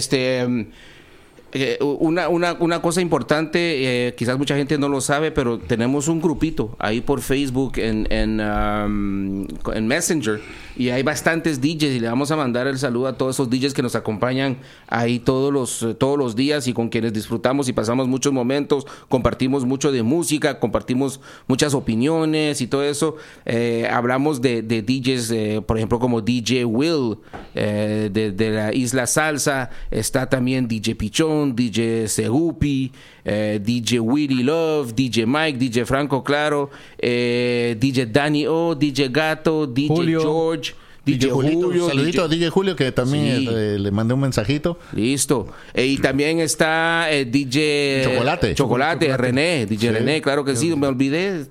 una cosa importante, quizás mucha gente no lo sabe, pero tenemos un grupito ahí por Facebook en Messenger, y hay bastantes DJs, y le vamos a mandar el saludo a todos esos DJs que nos acompañan ahí todos los días, y con quienes disfrutamos y pasamos muchos momentos, compartimos mucho de música, compartimos muchas opiniones y todo eso. Hablamos de DJs, por ejemplo, como DJ Will de la Isla Salsa. Está también DJ Pichón, DJ Segupi, DJ Willy Love, DJ Mike, DJ Franco, claro, DJ Danny O, DJ Gato, DJ Julio. George, DJ Julio. Saludito a DJ Julio, que también le mandé un mensajito. Listo. Y también está DJ Chocolate, René. DJ René, claro que sí, me olvidé.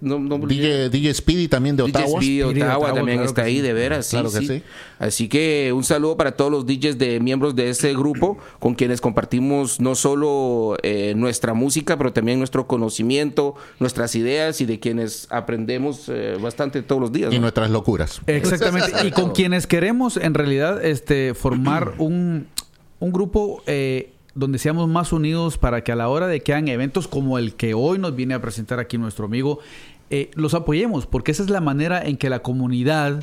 DJ Speedy también de Ottawa. DJ Speedy de Ottawa también claro está ahí, sí. de veras. Claro que sí. Así que un saludo para todos los DJs de miembros de este grupo, con quienes compartimos no solo nuestra música, pero también nuestro conocimiento, nuestras ideas, y de quienes aprendemos bastante todos los días, ¿no? Y nuestras locuras. Exactamente. Y con quienes queremos en realidad formar un grupo donde seamos más unidos, para que a la hora de que hagan eventos como el que hoy nos viene a presentar aquí nuestro amigo, los apoyemos, porque esa es la manera en que la comunidad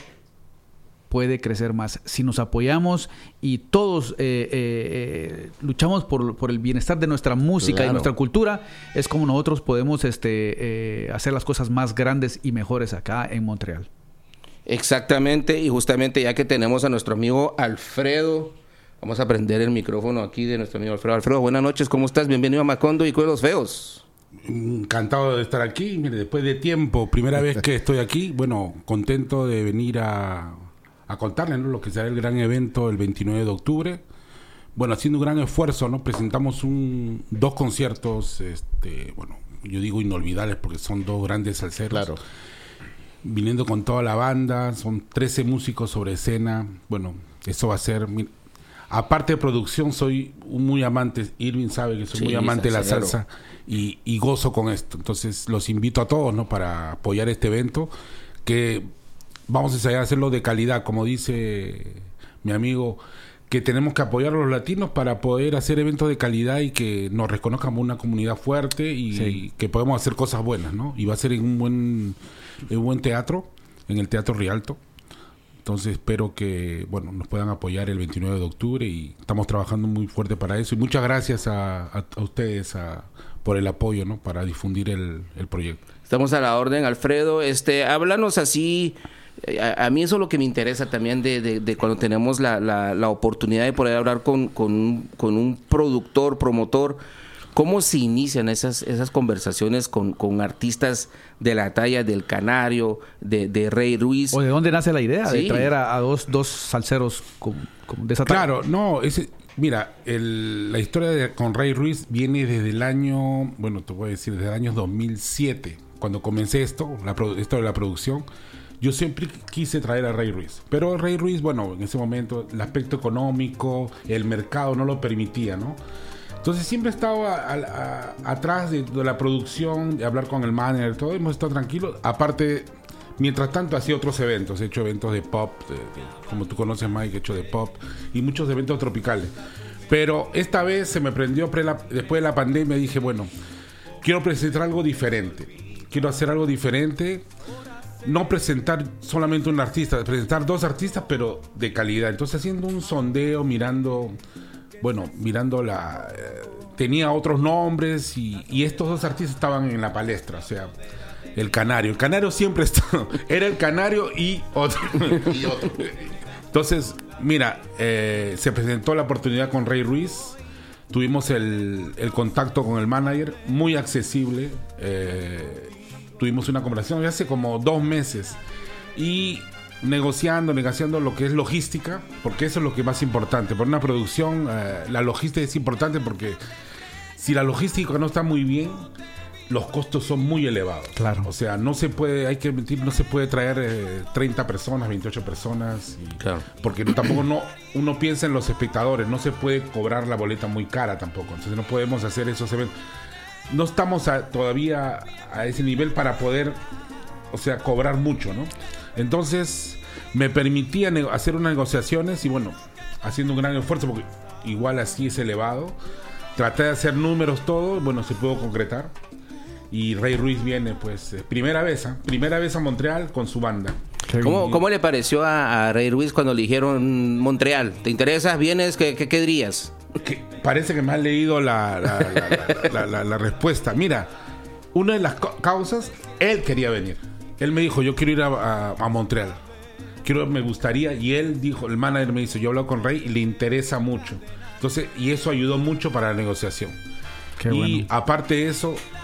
puede crecer más. Si nos apoyamos y todos luchamos por el bienestar de nuestra música y nuestra cultura, es como nosotros podemos hacer las cosas más grandes y mejores acá en Montreal. Exactamente, y justamente ya que tenemos a nuestro amigo Alfredo, vamos a prender el micrófono aquí de nuestro amigo Alfredo. Alfredo, buenas noches, ¿cómo estás? Bienvenido a Macondo y Cueros Feos. Encantado de estar aquí, mire, después de tiempo, primera vez que estoy aquí, bueno, contento de venir a contarles, ¿no?, lo que será el gran evento el 29 de octubre. Bueno, haciendo un gran esfuerzo, ¿no? Presentamos dos conciertos, bueno, yo digo inolvidables porque son dos grandes salseros. Claro. Viniendo con toda la banda, son 13 músicos sobre escena. Bueno, eso va a ser... Aparte de producción, soy muy amante, Irving sabe que soy muy amante de la salsa y gozo con esto. Entonces los invito a todos, ¿no?, para apoyar este evento, que vamos a ensayar a hacerlo de calidad, como dice mi amigo, que tenemos que apoyar a los latinos para poder hacer eventos de calidad y que nos reconozcan como una comunidad fuerte y que podemos hacer cosas buenas, ¿no? Y va a ser en un buen teatro, en el Teatro Rialto. Entonces espero que, bueno, nos puedan apoyar el 29 de octubre y estamos trabajando muy fuerte para eso. Y muchas gracias a ustedes por el apoyo, ¿no?, para difundir el proyecto. Estamos a la orden, Alfredo. Háblanos así. A mí eso es lo que me interesa también de cuando tenemos la oportunidad de poder hablar con un productor, promotor. ¿Cómo se inician esas conversaciones con artistas de la talla del Canario, de Rey Ruiz? ¿O de dónde nace la idea de traer a dos salseros de esa talla? Claro, no, mira, la historia con Rey Ruiz viene desde el año, bueno, te voy a decir, desde el año 2007, cuando comencé esto de la producción. Yo siempre quise traer a Rey Ruiz, pero Rey Ruiz, bueno, en ese momento el aspecto económico, el mercado no lo permitía, ¿no? Entonces siempre estaba atrás de la producción, de hablar con el manager, todo, hemos estado tranquilos. Aparte, mientras tanto hacía otros eventos, he hecho eventos de pop, como tú conoces, Mike, he hecho de pop, y muchos eventos tropicales. Pero esta vez se me prendió, después de la pandemia, dije, bueno, quiero presentar algo diferente, quiero hacer algo diferente. No presentar solamente un artista, presentar dos artistas, pero de calidad. Entonces, haciendo un sondeo, mirando tenía otros nombres y estos dos artistas estaban en la palestra. O sea, el Canario. El Canario siempre era el Canario y otro. Entonces, mira, se presentó la oportunidad con Rey Ruiz. Tuvimos el contacto con el manager, muy accesible. Tuvimos una conversación hace como 2 meses y negociando lo que es logística, porque eso es lo que es más importante. Por una producción, la logística es importante, porque si la logística no está muy bien, los costos son muy elevados. Claro. O sea, no se puede traer 30 personas, 28 personas, claro, porque tampoco uno piensa en los espectadores, no se puede cobrar la boleta muy cara tampoco, entonces no podemos hacer esos eventos. No estamos todavía a ese nivel para poder, o sea, cobrar mucho, ¿no? Entonces me permitía hacer unas negociaciones y, bueno, haciendo un gran esfuerzo, porque igual así es elevado. Traté de hacer números, todo, bueno, se pudo concretar. Y Rey Ruiz viene, pues, primera vez a Montreal con su banda. ¿Cómo le pareció a Rey Ruiz cuando le dijeron Montreal? ¿Te interesas? ¿Vienes? ¿Qué dirías? Que parece que me has leído la respuesta. Mira, una de las causas, él quería venir. Él me dijo, yo quiero ir a Montreal. Me gustaría. Y él dijo, el manager me dice, yo he hablado con Rey y le interesa mucho. Entonces, y eso ayudó mucho para la negociación. Qué y bueno. Aparte de eso,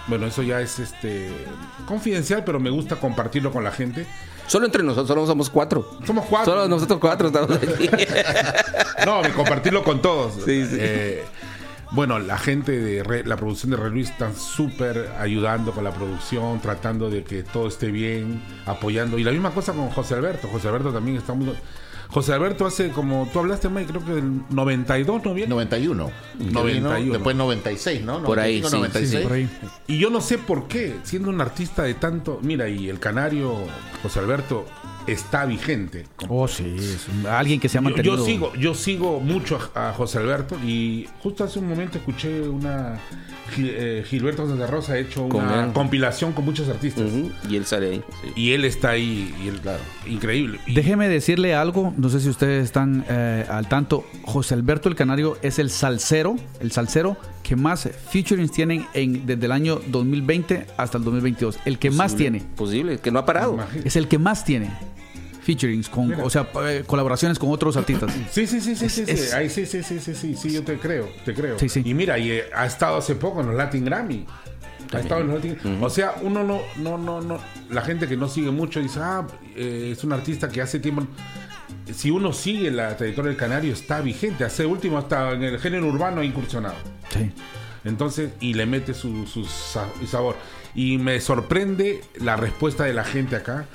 bueno, eso ya es confidencial, pero me gusta compartirlo con la gente. Solo entre nosotros, solo somos 4. Somos 4. Solo nosotros 4 estamos aquí. No, compartirlo con todos. Sí, sí. Bueno, la gente de la producción de Ray Ruiz están súper ayudando con la producción, tratando de que todo esté bien, apoyando. Y la misma cosa con José Alberto. José Alberto también está muy... José Alberto hace, como tú hablaste, Mike, creo que del 92, ¿no bien? 91. 91. Después 96, ¿no? Por ahí, 95, sí, 96. Por ahí. Y yo no sé por qué, siendo un artista de tanto... Mira, y el canario José Alberto está vigente. Oh, sí, es alguien que se ha mantenido. Yo sigo mucho a José Alberto, y justo hace un momento escuché una... Gilberto Santa Rosa ha hecho una compilación con muchos artistas. Y él sale ahí. Sí. Y él está ahí, y él, claro, increíble. Déjeme decirle algo, no sé si ustedes están al tanto. José Alberto el Canario es el salsero que más featurings tienen desde el año 2020 hasta el 2022. El que más tiene. Posible, que no ha parado. Es el que más tiene featurings, o sea, colaboraciones con otros artistas. Sí, yo te creo. Sí. Y mira, ha estado hace poco en los Latin Grammy. O sea, uno no, la gente que no sigue mucho dice, es un artista que hace tiempo. Si uno sigue la trayectoria del Canario, está vigente. Hace último hasta en el género urbano ha incursionado. Sí. Entonces, y le mete su sabor. Y me sorprende la respuesta de la gente acá.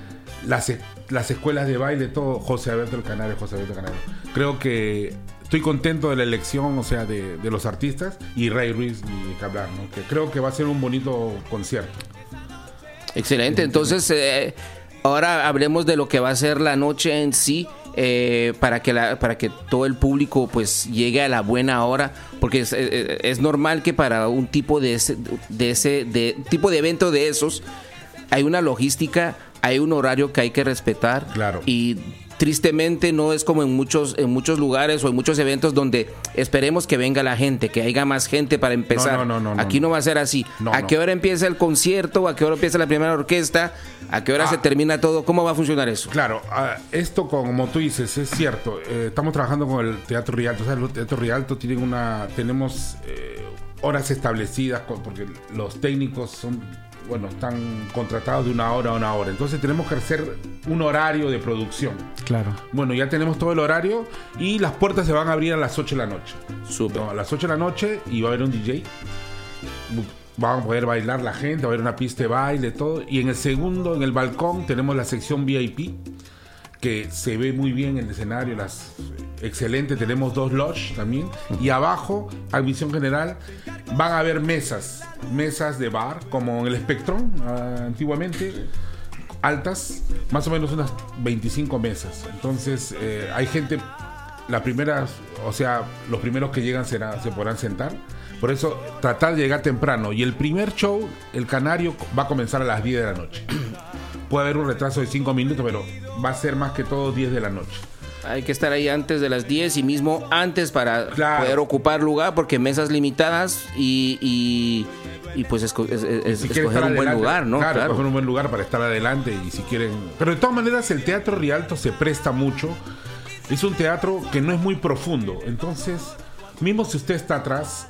Las escuelas de baile, todo, José Alberto el Canario. Creo que estoy contento de la elección, o sea, de los artistas, y Ray Ruiz, ni que hablar, ¿no? Que creo que va a ser un bonito concierto. Excelente, entonces ahora hablemos de lo que va a ser la noche en sí, para que todo el público pues llegue a la buena hora, porque es normal que para un tipo de tipo de evento de esos hay una logística, hay un horario que hay que respetar. Claro. Y tristemente no es como en muchos lugares o en muchos eventos donde esperemos que venga la gente, que haya más gente para empezar. No. Aquí no va a ser así. ¿A qué hora empieza el concierto? ¿A qué hora empieza la primera orquesta? ¿A qué hora se termina todo? ¿Cómo va a funcionar eso? Claro, esto, como tú dices, es cierto. Estamos trabajando con el Teatro Rialto. O sea, el Teatro Rialto tenemos horas establecidas, porque los técnicos están contratados de una hora a una hora. Entonces tenemos que hacer un horario de producción. Claro. Bueno, ya tenemos todo el horario y las puertas se van a abrir a las 8 de la noche. Súper. A las 8 de la noche, y va a haber un DJ. Van a poder bailar la gente, va a haber una pista de baile, todo. Y en el balcón, tenemos la sección VIP, que se ve muy bien el escenario, excelente. Tenemos 2 lodge también. Y abajo, a visión general, van a haber mesas de bar, como en el Spectrum antiguamente, altas, más o menos unas 25 mesas. Entonces hay gente, los primeros que llegan se podrán sentar. Por eso tratar de llegar temprano. Y el primer show, el Canario, va a comenzar a las 10 de la noche. Puede haber un retraso de 5 minutos, pero va a ser más que todo 10 de la noche. Hay que estar ahí antes de las 10 y mismo antes para poder ocupar lugar, porque mesas limitadas y pues escoger un buen lugar, ¿no? Claro, escoger un buen lugar para estar adelante, y si quieren... Pero de todas maneras el Teatro Rialto se presta mucho. Es un teatro que no es muy profundo. Entonces, mismo si usted está atrás,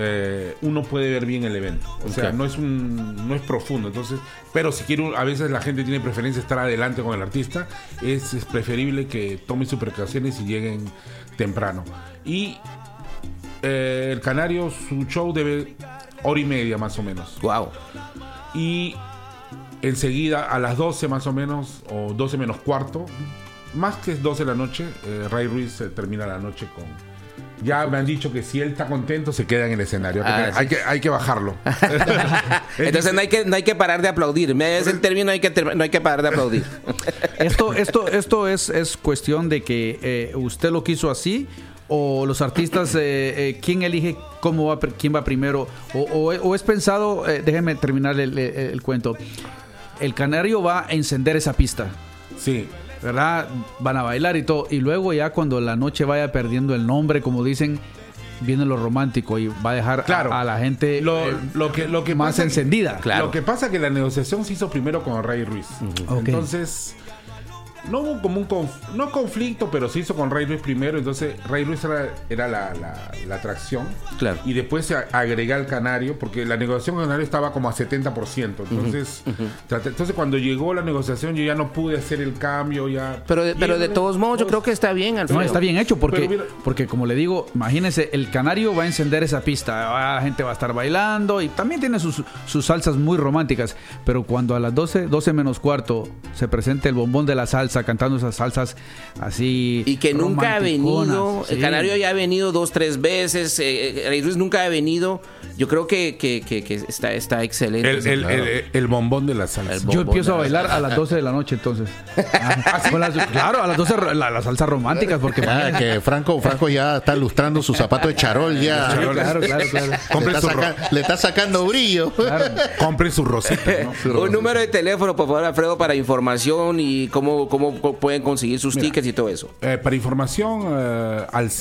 uno puede ver bien el evento. O sea, no es profundo. Entonces, pero si quiere, a veces la gente tiene preferencia estar adelante con el artista. Es preferible que tomen sus precauciones y lleguen temprano. Y el Canario, su show debe 1:30 más o menos. Wow. Y enseguida a las 12 más o menos, o 12 menos cuarto, más que 12 de la noche, Ray Ruiz termina la noche con... Ya me han dicho que si él está contento, se queda en el escenario. Hay que bajarlo. Entonces no hay que parar de aplaudir. Es el término, no hay que parar de aplaudir. Esto es cuestión de que usted lo quiso así, o los artistas, quién elige quién va primero, o es pensado, déjeme terminar el cuento. El Canario va a encender esa pista. Sí. ¿Verdad? Van a bailar y todo. Y luego ya cuando la noche vaya perdiendo el nombre, como dicen, viene lo romántico y va a dejar a la gente lo que más pasa encendida. Lo que pasa es que la negociación se hizo primero con Ray Ruiz. Okay. Entonces, no hubo como no conflicto, pero se hizo con Ray Ruiz primero. Entonces Ray Ruiz era la atracción. Claro. Y después se agrega al Canario, porque la negociación con el Canario estaba como a 70%. Entonces, entonces cuando llegó la negociación, yo ya no pude hacer el cambio. Pero de todos modos, yo creo que está bien, Alfredo. No, está bien hecho, porque como le digo, imagínense, el Canario va a encender esa pista, la gente va a estar bailando y también tiene sus salsas muy románticas, pero cuando a las 12 menos cuarto se presente el bombón de la salsa cantando esas salsas así y que nunca ha venido, sí. El Canario ya ha venido 2-3 veces, Ray Ruiz nunca ha venido. Yo creo que está excelente. El bombón de la salsa. Yo empiezo a bailar a las 12 de la noche, entonces. Claro, a las 12 las salsas románticas, porque que Franco ya está lustrando su zapato de charol ya. Claro. Le está sacando brillo. Claro. Compre su rosita, ¿no? Un número de teléfono, por favor, Alfredo, para información y cómo pueden conseguir sus tickets y todo eso. Para información, al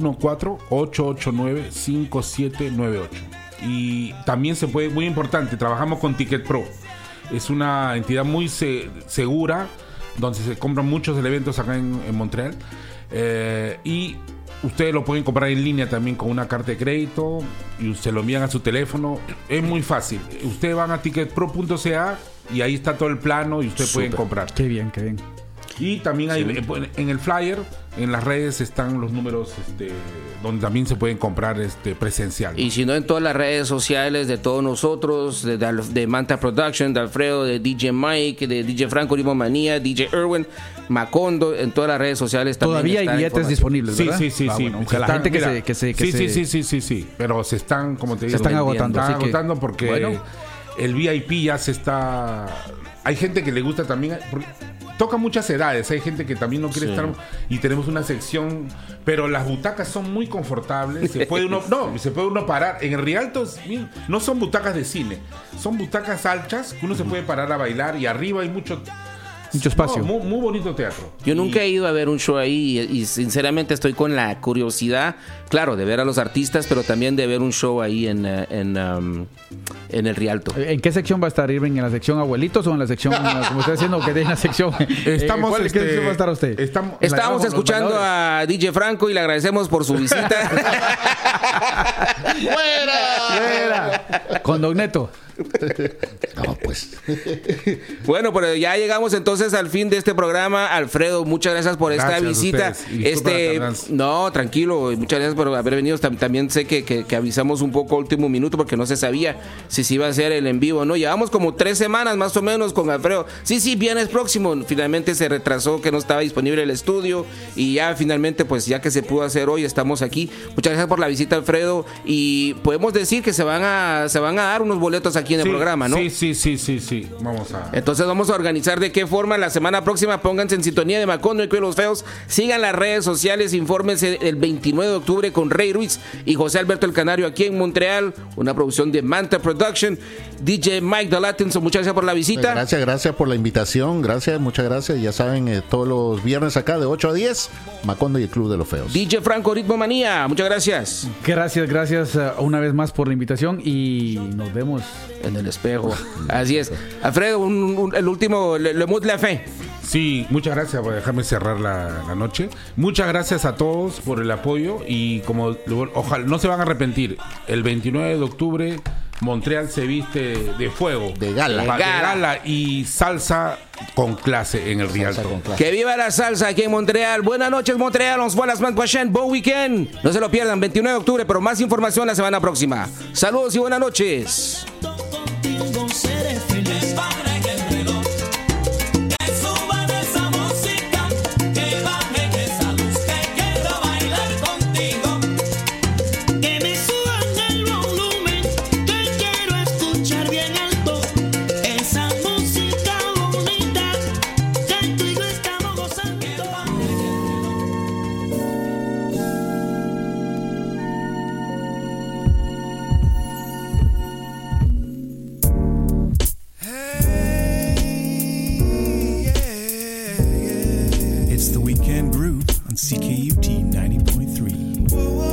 514-889-5798. Y también se puede, muy importante, trabajamos con Ticket Pro. Es una entidad muy segura, donde se compran muchos eventos acá en Montreal. Y ustedes lo pueden comprar en línea también con una carta de crédito y se lo envían a su teléfono. Es muy fácil. Ustedes van a ticketpro.ca y ahí está todo el plano y ustedes pueden comprar. Qué bien. Y también hay, en el flyer, en las redes están los números donde también se pueden comprar presencial, ¿no? Y si no, en todas las redes sociales de todos nosotros, de Manta Production, de Alfredo, de DJ Mike, de DJ Franco Ritmo Manía, DJ Erwin, Macondo, en todas las redes sociales también. Todavía hay billetes disponibles, ¿verdad? Sí. Bueno, la gente Sí. Pero se están, como te digo, se están agotando. Se están agotando porque el VIP ya se está... Hay gente que le gusta también... Toca muchas edades, hay gente que también no quiere estar, y tenemos una sección, pero las butacas son muy confortables, se puede uno parar. En el Rialto no son butacas de cine, son butacas altas que uno se puede parar a bailar, y arriba hay mucho espacio. Muy bonito teatro. Yo nunca he ido a ver un show ahí y sinceramente estoy con la curiosidad, claro, de ver a los artistas, pero también de ver un show ahí en el Rialto. ¿En qué sección va a estar Irving? ¿En la sección abuelitos o en la sección, como está diciendo, que tiene la sección? ¿Qué sección va a estar usted? Estamos escuchando a DJ Franco y le agradecemos por su visita. ¡Fuera! Con Don Neto. No, pues. Bueno, pero ya llegamos entonces al fin de este programa. Alfredo, muchas gracias por esta visita. No, tranquilo, muchas gracias por haber venido. También sé que avisamos un poco último minuto porque no se sabía si se iba a hacer el en vivo o no. Llevamos como 3 semanas más o menos con Alfredo. Sí, viernes próximo. Finalmente se retrasó, que no estaba disponible el estudio, y ya finalmente, pues ya que se pudo hacer hoy, estamos aquí. Muchas gracias por la visita, Alfredo, y podemos decir que se van a dar unos boletos aquí en el programa, ¿no? Sí. Entonces vamos a organizar de qué forma la semana próxima. Pónganse en sintonía de Macondo y Cuyo los Feos. Sigan las redes sociales, infórmense el 29 de octubre con Ray Ruiz y José Alberto el Canario aquí en Montreal, una producción de Manta Production. DJ Mike The Latinson, muchas gracias por la visita. Gracias por la invitación, muchas gracias. Ya saben, todos los viernes acá de 8 a 10, Macondo y el Club de los Feos. DJ Franco Ritmo Manía, muchas gracias. Gracias una vez más por la invitación y nos vemos en el espejo. Así es. Alfredo, el último, le mot la fe. Sí, muchas gracias por dejarme cerrar la noche. Muchas gracias a todos por el apoyo y ojalá no se van a arrepentir. El 29 de octubre Montreal se viste de fuego, de gala y salsa con clase en el Rialto. Que viva la salsa aquí en Montreal. Buenas noches, Montreal. On se voit la semaine prochaine. Bon weekend. No se lo pierdan, 29 de octubre, pero más información la semana próxima. Saludos y buenas noches. Seré feliz para que el reloj que suban esa música, que bajen esa luz, que quiero bailar contigo, que me suban el volumen, que quiero escuchar bien alto esa música bonita que tú y yo estamos gozando. CKUT 90.3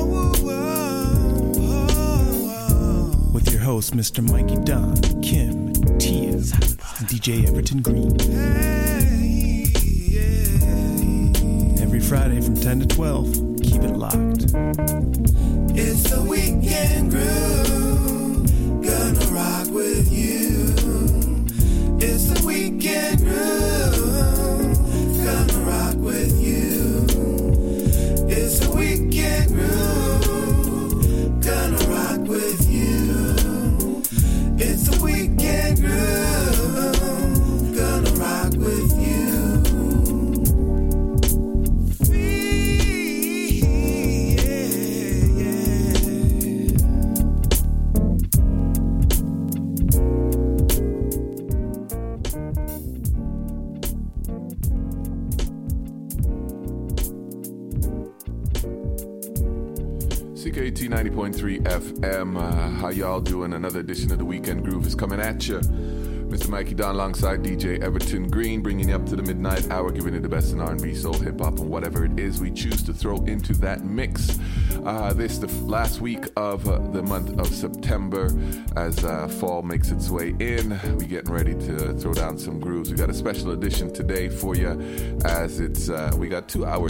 with your host Mr. Mikey Don, Kim, Tias, and DJ Everton Green. Hey, yeah. Every Friday from 10 to 12. Keep it locked. It's the weekend groove, gonna rock with you. It's the weekend groove, gonna rock with you. It's the weekend groove, gonna rock with you. It's the weekend groove, gonna rock with you. CKT 90.3 FM. How y'all doing? Another edition of the Weekend Groove is coming at you. Mr. Mikey Don alongside DJ Everton Green, bringing you up to the midnight hour, giving you the best in R&B, soul, hip-hop, and whatever it is we choose to throw into that mix. This the last week of the month of September as fall makes its way in. We getting ready to throw down some grooves. We got a special edition today for you as it's we got 2 hours